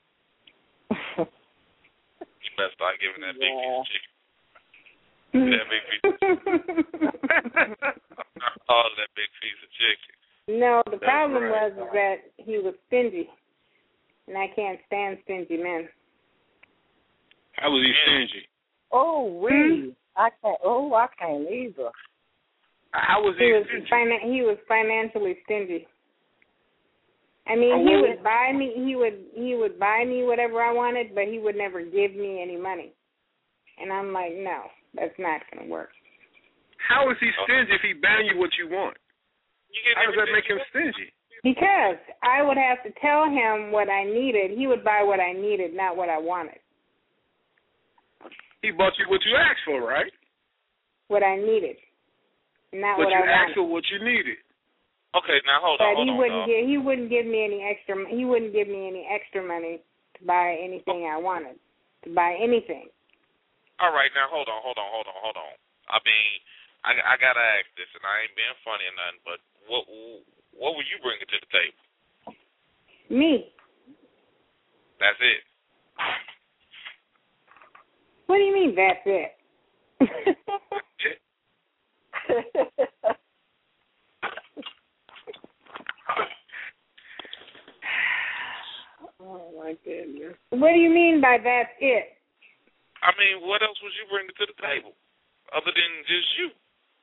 You better start giving that big piece of chicken. That big piece of chicken. All that big piece of chicken. No, the problem was that he was stingy, and I can't stand stingy men. How was he stingy? Oh, really? I can't either. How was he stingy? He was financially stingy. I mean, he would buy me. He would buy me whatever I wanted, but he would never give me any money. And I'm like, no, that's not going to work. How is he stingy if he buy you what you want? How does that make him stingy? Because I would have to tell him what I needed. He would buy what I needed, not what I wanted. He bought you what you asked for, right? What I needed, not what what I wanted. But you asked for what you needed. Okay, now hold but on. he wouldn't give me any extra. He wouldn't give me any extra money to buy anything I wanted. To buy anything. All right, now hold on. I mean, I gotta ask this, and I ain't being funny or nothing, but what were you bringing to the table? Me. That's it. What do you mean? That's it? Oh my goodness. What do you mean by that's it? I mean, what else was you bringing to the table other than just you?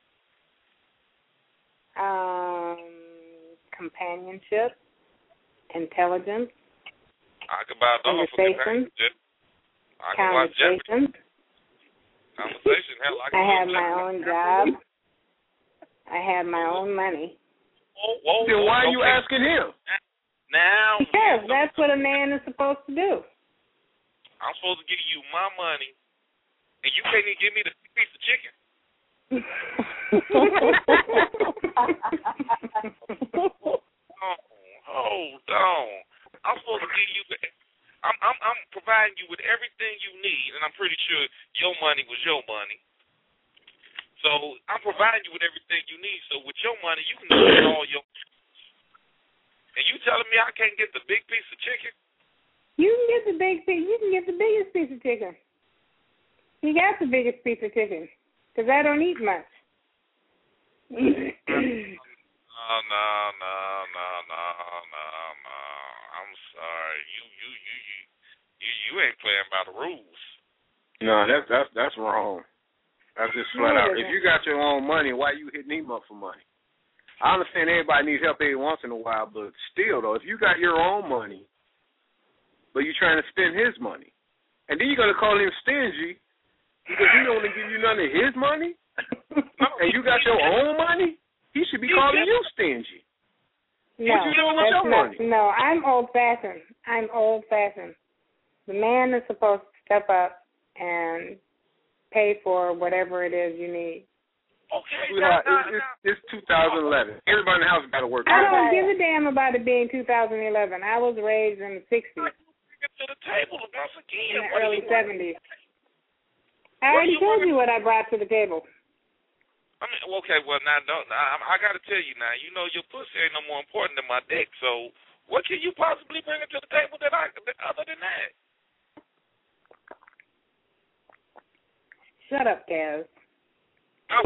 Companionship, intelligence, I could buy a dog for companionship. I can watch Jeopardy. Conversation. Hell, I have my own job. I have my own money. Whoa, then why are you asking him? Now. Because that's what a man is supposed to do. I'm supposed to give you my money, and you can't even give me the piece of chicken. Hold on. I'm supposed to give you. I'm providing you with everything you need, and I'm pretty sure your money was your money. So I'm providing you with everything you need. So with your money, you can get all your. And you telling me I can't get the big piece of chicken? You can get the big piece. You can get the biggest piece of chicken. You got the biggest piece of chicken, because I don't eat much. No. I'm sorry. You ain't playing by the rules. No, that's wrong. That's just flat out. If you got your own money, why you hitting him up for money? I understand everybody needs help every once in a while, but still, though, if you got your own money, but you're trying to spend his money, and then you're going to call him stingy because he don't want to give you none of his money, and you got your own money, he should be calling you stingy. No, what you doing with your money? No, I'm old-fashioned. The man is supposed to step up and pay for whatever it is you need. Okay, sweetheart, it's 2011. Everybody in the house got to work. I don't give a damn about it being 2011. I was raised in the 60s. To the table once again. In the early 70s. I already told you what I brought to the table. I mean, okay, well, now, I got to tell you now, you know your pussy ain't no more important than my dick, so what can you possibly bring to the table other than that? Shut up, Kaz. I'm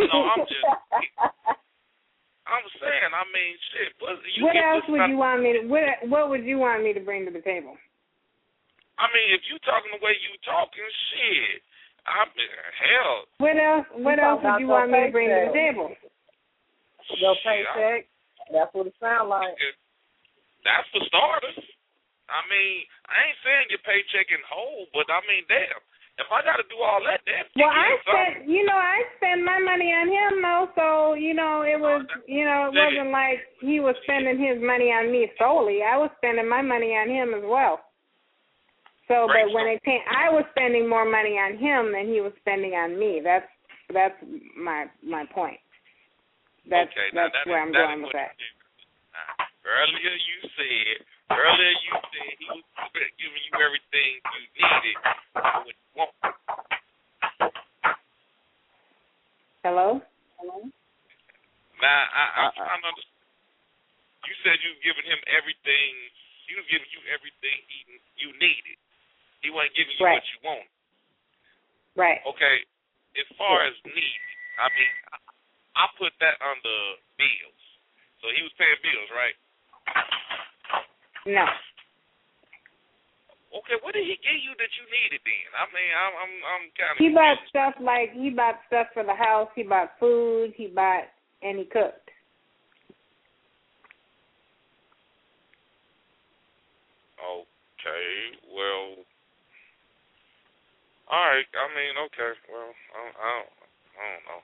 saying, I mean, shit. What else would you want me to? What would you want me to bring to the table? I mean, if you talking the way you talking, shit. I mean, hell. What else would you want me to bring to the table? Your paycheck. That's what it sounds like. That's for starters. I mean, I ain't saying your paycheck in whole, but I mean, damn. If I got to do all that, damn. Well, I spent my money on him, though, so, it was, it wasn't like he was spending his money on me solely. I was spending my money on him as well. So, but when it came, I was spending more money on him than he was spending on me. That's my point. That's where I'm going with that. Earlier you said he was giving you everything you needed. What you want. Hello? Now, I'm trying to understand. You said you were giving him everything. He was giving you everything you needed. He wasn't giving you what you want. Right. Okay. As far as need, I mean, I put that under bills. So he was paying bills, right? No. Okay, what did he give you that you needed then? I mean, I'm kind of. He bought stuff for the house. He bought food. And he cooked. Okay, well, all right. I mean, okay, well, I don't know.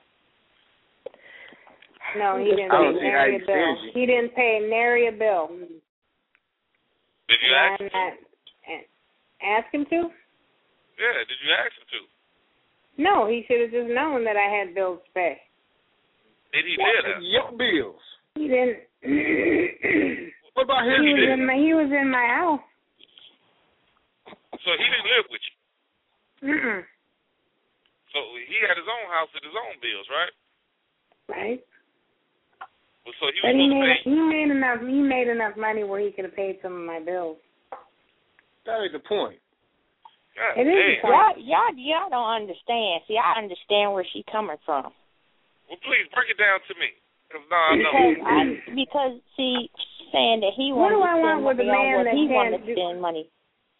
No, he didn't pay nary a bill. He didn't pay nary a bill. Did you ask him to? Ask him to? Yeah, did you ask him to? No, he should have just known that I had bills to pay. Did he do that? Your bills. He didn't. What about his He was in my house. So he didn't live with you. Mm-mm. So he had his own house and his own bills, right? Right. So he was But supposed to pay. he made enough money where he could have paid some of my bills. That ain't the point. God, It is the point. Y'all don't understand. See, I understand where she's coming from. Well, please break it down to me. Because see, saying that he What wanted do to I want spend with a money on man what that he can't wanted to do- spend money.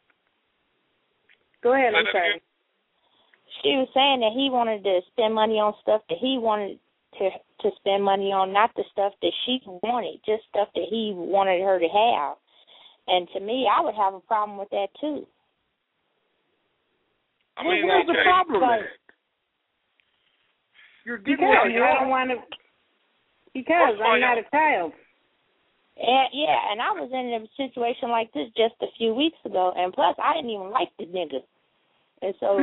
Go ahead, I'm sorry. She was saying that he wanted to spend money on stuff that he wanted to spend money on, not the stuff that she wanted, just stuff that he wanted her to have. And to me, I would have a problem with that too. I mean, where's the problem at? You're giving Because I don't want to. Because I'm not a child. And I was in a situation like this just a few weeks ago, and plus I didn't even like the nigga. And so,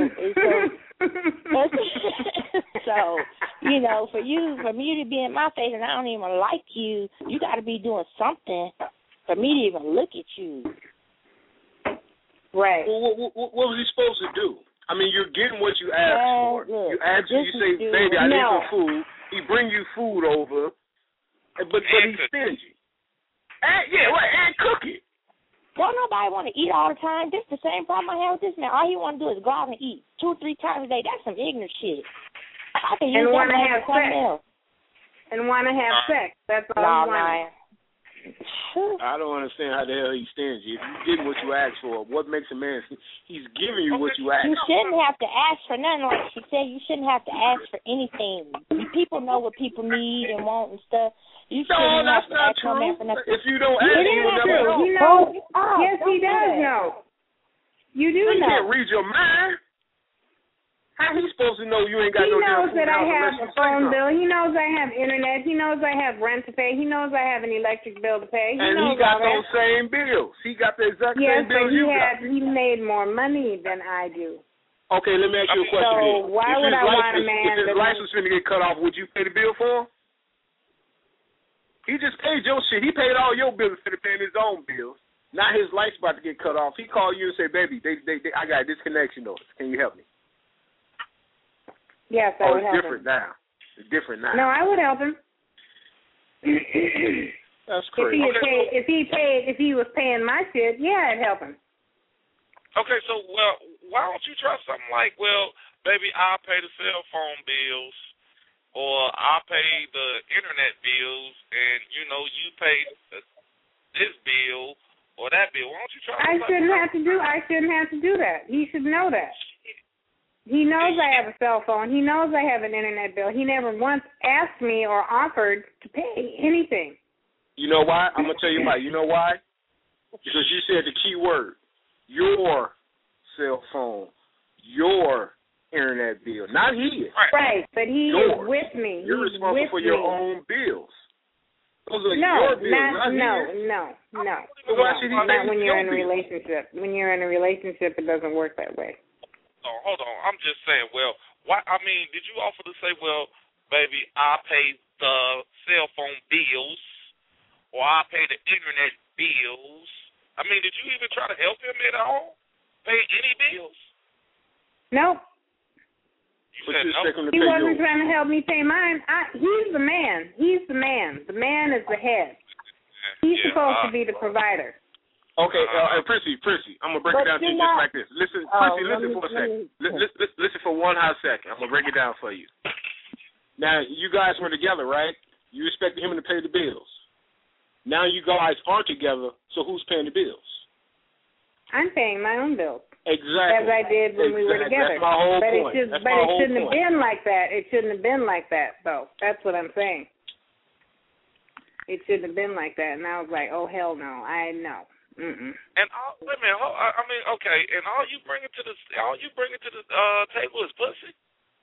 so you know, for me to be in my face and I don't even like you, you got to be doing something for me to even look at you. Right. Well, what was he supposed to do? I mean, you're getting what you asked for. Look, you ask, you say, baby, I need some food. He bring you food over, but he's stingy. And cook it. Don't nobody want to eat all the time. This is the same problem I have with this man. All he want to do is go out and eat 2 or 3 times a day. That's some ignorant shit. I can use And want to that have for something sex. else. And want to have sex. That's all No, he wanted. I don't understand how the hell he's stingy. If you getting what you asked for, what makes a man? He's giving you what you asked for. You shouldn't have to ask for nothing. Like she said, you shouldn't have to ask for anything. People know what people need and want and stuff. You shouldn't have to ask no man for nothing. If you don't ask, It you will is never true. know. He knows. Yes, he does know. You do He know. can't read your mind. How he supposed to know you ain't got He no knows damn food that I unless have you a say phone something? bill. He knows I have internet. He knows I have rent to pay. He knows I have an electric bill to pay. And knows he got all those that. same bills. He got the exact Yes, same bills but you got. he made more money than I do. Okay, let me ask you a question. So why would I want a man if his that license finna get cut off, would you pay the bill for him? He just paid your shit. He paid all your bills instead of paying his own bills. Now his lights about to get cut off. He called you and said, "Baby, I got a disconnection notice. Can you help me?" Yes, I would it's help different him. now. It's different now. No, I would help him. That's crazy. If he was paying my shit, yeah, I'd help him. Okay, so why don't you try something like, baby, I'll pay the cell phone bills, or I'll pay the internet bills, and you pay this bill or that bill. Why don't you try? I shouldn't have to do that. He should know that. He knows I have a cell phone. He knows I have an internet bill. He never once asked me or offered to pay anything. You know why? I'm gonna tell you why. You know why? Because you said the key word: your cell phone, your internet bill, not his. Right, but he yours. is with me. You're He's responsible with for your me. own bills. Those are No, your bills, not his. No. So why should he pay Not when your you're in a bills? relationship. When you're in a relationship, it doesn't work that way. Oh, hold on. I'm just saying, why? I mean, did you offer to say, baby, I'll pay the cell phone bills, or I'll pay the internet bills? I mean, did you even try to help him at all? Pay any bills? Nope. You said no. He wasn't trying to help me pay mine. He's the man. He's the man. The man is the head. He's supposed to be the provider. Okay, Prissy, I'm gonna break it down to you just like this. Listen, Prissy, listen for a second. Listen for one hot second. I'm gonna break it down for you. Now, you guys were together, right? You expected him to pay the bills. Now you guys aren't together, so who's paying the bills? I'm paying my own bills. Exactly. As I did when we were together. That's my whole but point. It shouldn't have been like that. It shouldn't have been like that, though. That's what I'm saying. It shouldn't have been like that. And I was like, oh, hell no. I know. Mm-mm. And wait a minute. I mean, okay. And all you bring it to the table is pussy.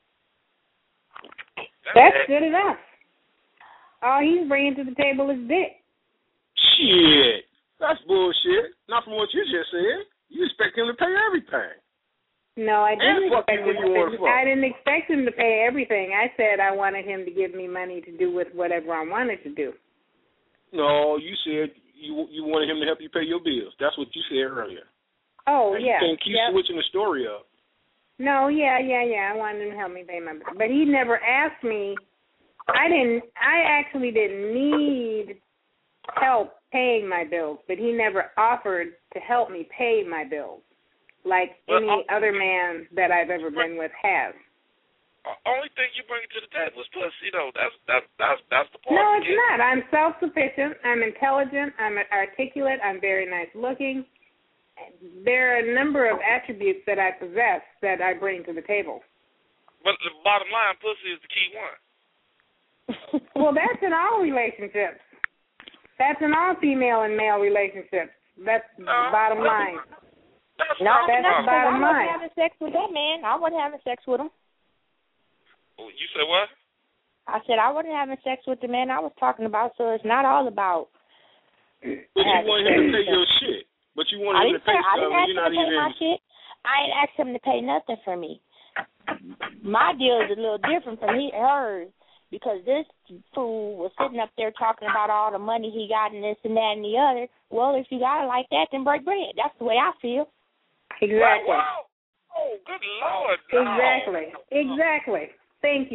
That's good enough. All he's bringing to the table is dick. Shit, that's bullshit. Not from what you just said. You expect him to pay everything. No, I didn't expect him to fuck. I didn't expect him to pay everything. I said I wanted him to give me money to do with whatever I wanted to do. No, you said you wanted him to help you pay your bills. That's what you said earlier. Oh, and yeah. You can't keep switching the story up. No, yeah. I wanted him to help me pay my bills. But he never asked me. I actually didn't need help paying my bills, but he never offered to help me pay my bills like any other man that I've ever been with has. Only thing you bring to the table is pussy, though. That's the part. No, it's not. I'm self-sufficient. I'm intelligent. I'm articulate. I'm very nice looking. There are a number of attributes that I possess that I bring to the table. But the bottom line, pussy is the key one. Well, that's in all relationships. That's in all female and male relationships. That's the bottom line. That's the bottom line. I wasn't having sex with that man. I wasn't having sex with him. You said what? I said I wasn't having sex with the man I was talking about, so it's not all about. But you want him to pay your shit. But you want him to pay I didn't ask you're him not to pay even. my shit. I ain't asked him to pay nothing for me. My deal is a little different from hers because this fool was sitting up there talking about all the money he got and this and that and the other. Well, if you got it like that, then break bread. That's the way I feel. Exactly. Wow. Oh, good Lord. No. Exactly. Thank you.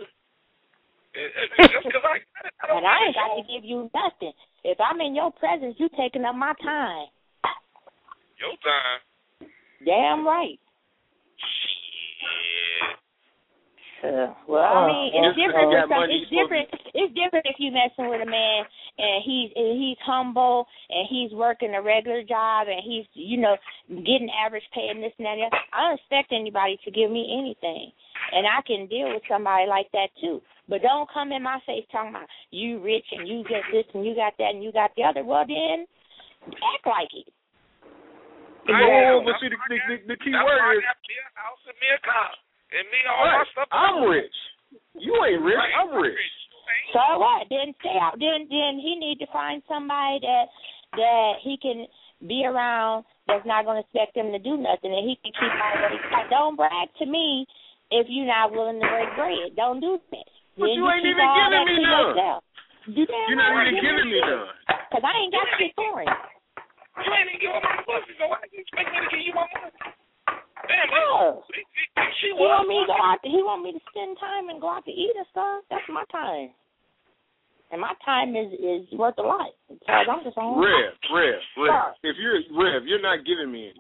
And I ain't got to give you nothing. If I'm in your presence, you taking up my time. Your time? Damn right. Well, I mean, it's different. It's different if you messing with a man and he's humble and he's working a regular job and he's getting average pay and this and that. I don't expect anybody to give me anything, and I can deal with somebody like that too. But don't come in my face talking about you rich and you get this and you got that and you got the other. Well, then act like it. But see, the key word is. I'll send me a car. And me, all my stuff. I'm rich. You ain't rich. I'm rich. So what? Then stay out. Then he need to find somebody that he can be around that's not going to expect him to do nothing, and he can keep on what he's got. Don't brag to me if you're not willing to break bread. Don't do that. But you ain't even giving me none. You're not even giving me none. Because I ain't got shit for him. You ain't even giving my pussy, so why do you expect me to give you my money? Damn, he want me to go out. He want me to spend time and go out to eat and stuff. That's my time, and my time is worth a lot. Because I'm just on. Rev. If you're not giving me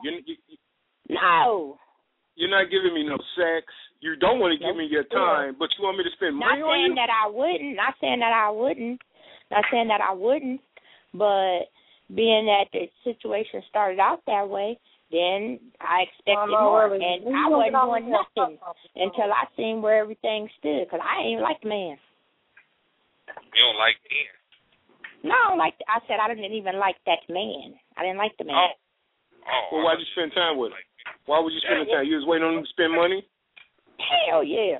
no. You're not giving me no sex. You don't want to give me your time, but you want me to spend money on you. Not saying that I wouldn't. But being that the situation started out that way, then I expected more, and I wasn't doing nothing until I seen where everything stood, because I ain't like the man. You don't like men? No, I said I didn't even like that man. I didn't like the man. Well, why'd you spend time with him? Why would you spend time? You was waiting on him to spend money? Hell yeah.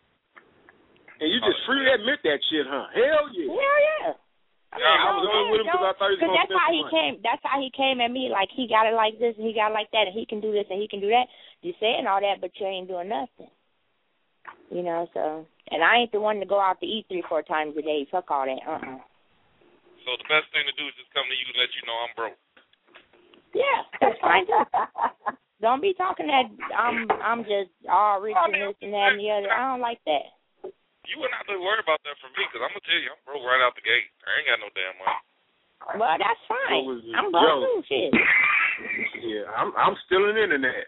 And you just freely admit that shit, huh? Hell yeah. Hell yeah. I was only with him because I thought he was going to spend money. That's how he came at me, like he got it like this and he got it like that and he can do this and he can do that. You're saying all that, but you ain't doing nothing. So. And I ain't the one to go out to eat 3-4 times a day. Fuck all that. So the best thing to do is just come to you and let you know I'm broke. Yeah, that's fine too. Don't be talking that I'm just all rich and this and that and the other. I don't like that. You wouldn't have to worry about that for me, because I'm going to tell you, I'm broke right out the gate. I ain't got no damn money. Well, that's fine. I'm broke too, shit. Yeah, I'm still in the internet.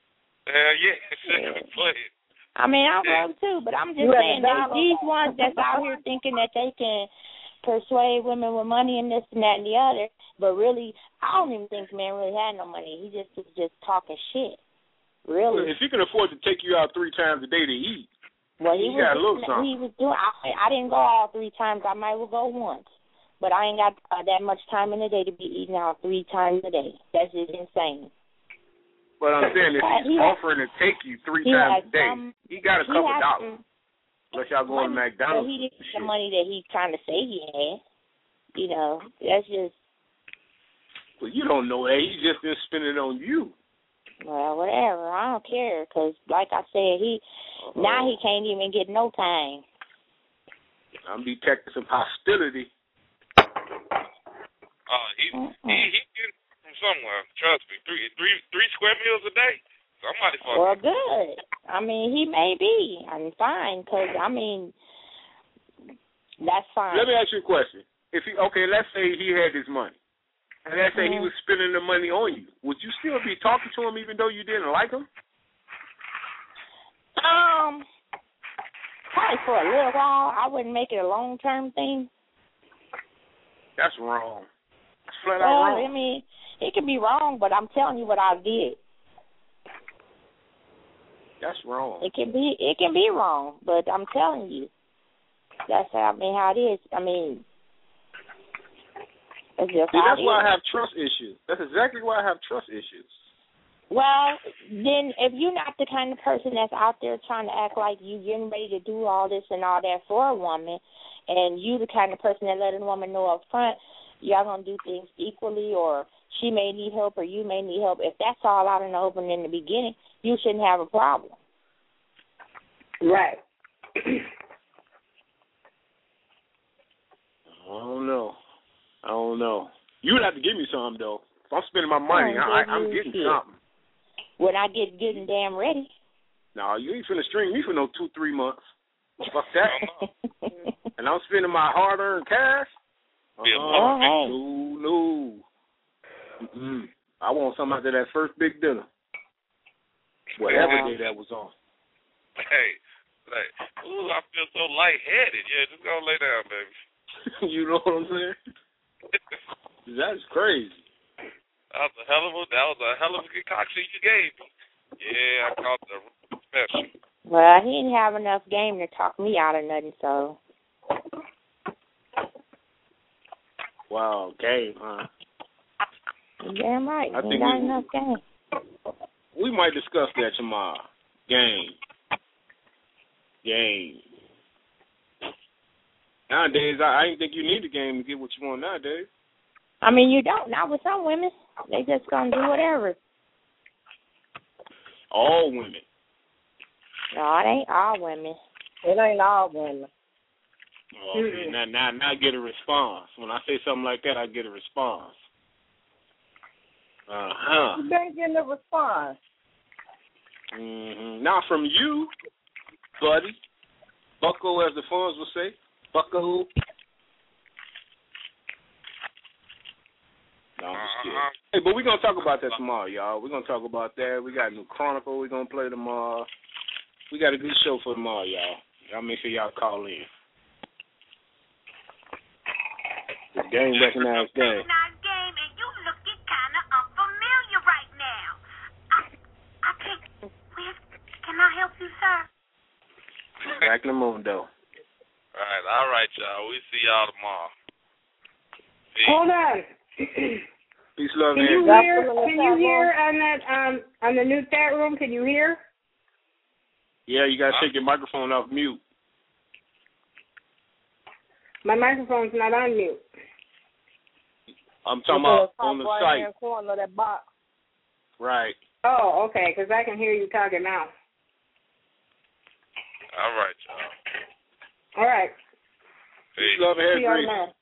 Yeah. Play it. I mean, I'm broke too, but I'm just saying that these ones that's out here thinking that they can persuade women with money and this and that and the other, but really, I don't even think the man really had no money. He just was just talking shit. Really. Well, if he can afford to take you out 3 times a day to eat, well, he was doing. I didn't go all 3 times. I might well go once, but I ain't got that much time in the day to be eating out 3 times a day. That's just insane. But I'm saying if he's offering to take you 3 times a day, he got a couple dollars. Unless y'all going to McDonald's. But he didn't get the money that he's trying to say he had. That's just. Well, you don't know that. He's just been spending it on you. Well, whatever. I don't care, because like I said, now he can't even get no time. I'm detecting some hostility. He getting from somewhere. Trust me. Three square meals a day. Somebody fucking. Well, good. I mean, he may be. I'm fine, because, I mean, that's fine. Let me ask you a question. Let's say he had his money, and let's say he was spending the money on you. Would you still be talking to him even though you didn't like him? Probably for a little while. I wouldn't make it a long-term thing. That's wrong. That's flat out wrong. I mean, it could be wrong, but I'm telling you what I did. That's wrong. It can be wrong, but I'm telling you. That's how it is. I mean, it's just that's why I have trust issues. That's exactly why I have trust issues. Well, then if you're not the kind of person that's out there trying to act like you getting ready to do all this and all that for a woman, and you the kind of person that let a woman know up front, y'all going to do things equally, or she may need help or you may need help. If that's all out in the open in the beginning, you shouldn't have a problem. Right. I don't know. You would have to give me something, though. If I'm spending my money, I'm getting something. When I get good and damn ready. No, you ain't finna string me for no 2-3 months. Fuck that. And I'm spending my hard-earned cash? No. I want something after that first big dinner. Whatever day that was on. Hey, I feel so lightheaded. Yeah, just go lay down, baby. You know what I'm saying? That's crazy. That was a hell of a concoction you gave me. Yeah, I caught the special. Well, he didn't have enough game to talk me out of nothing, so. Wow, game, huh? Damn right. I think got enough game. We might discuss that tomorrow. Game. Nowadays, I ain't think you need a game to get what you want nowadays. I mean, you don't. Not with some women. They just gonna do whatever. All women. No, it ain't all women. It ain't all women. Oh, okay. Now I get a response. When I say something like that, I get a response. You been getting a response. Not from you, buddy. Bucko, as the fans will say. Bucko. No, I'm just kidding. Hey, but we're going to talk about that tomorrow, y'all. We're going to talk about that. We got a new Chronicle we're going to play tomorrow. We got a good show for tomorrow, y'all. Y'all make sure y'all call in. The game recognized game. And you looking kind of unfamiliar right now. I can't. Can I help you, sir? Back in the Mundo. All right, y'all. We see y'all tomorrow. Peace. Hold on. Peace, love, Can you hear on that on the new chat room? Can you hear? Yeah, you gotta take your microphone off mute. My microphone's not on mute. I'm talking about on the site. Corner of that box. Right. Oh, okay, because I can hear you talking now. All right, y'all. All right. Peace. Love and See you tomorrow.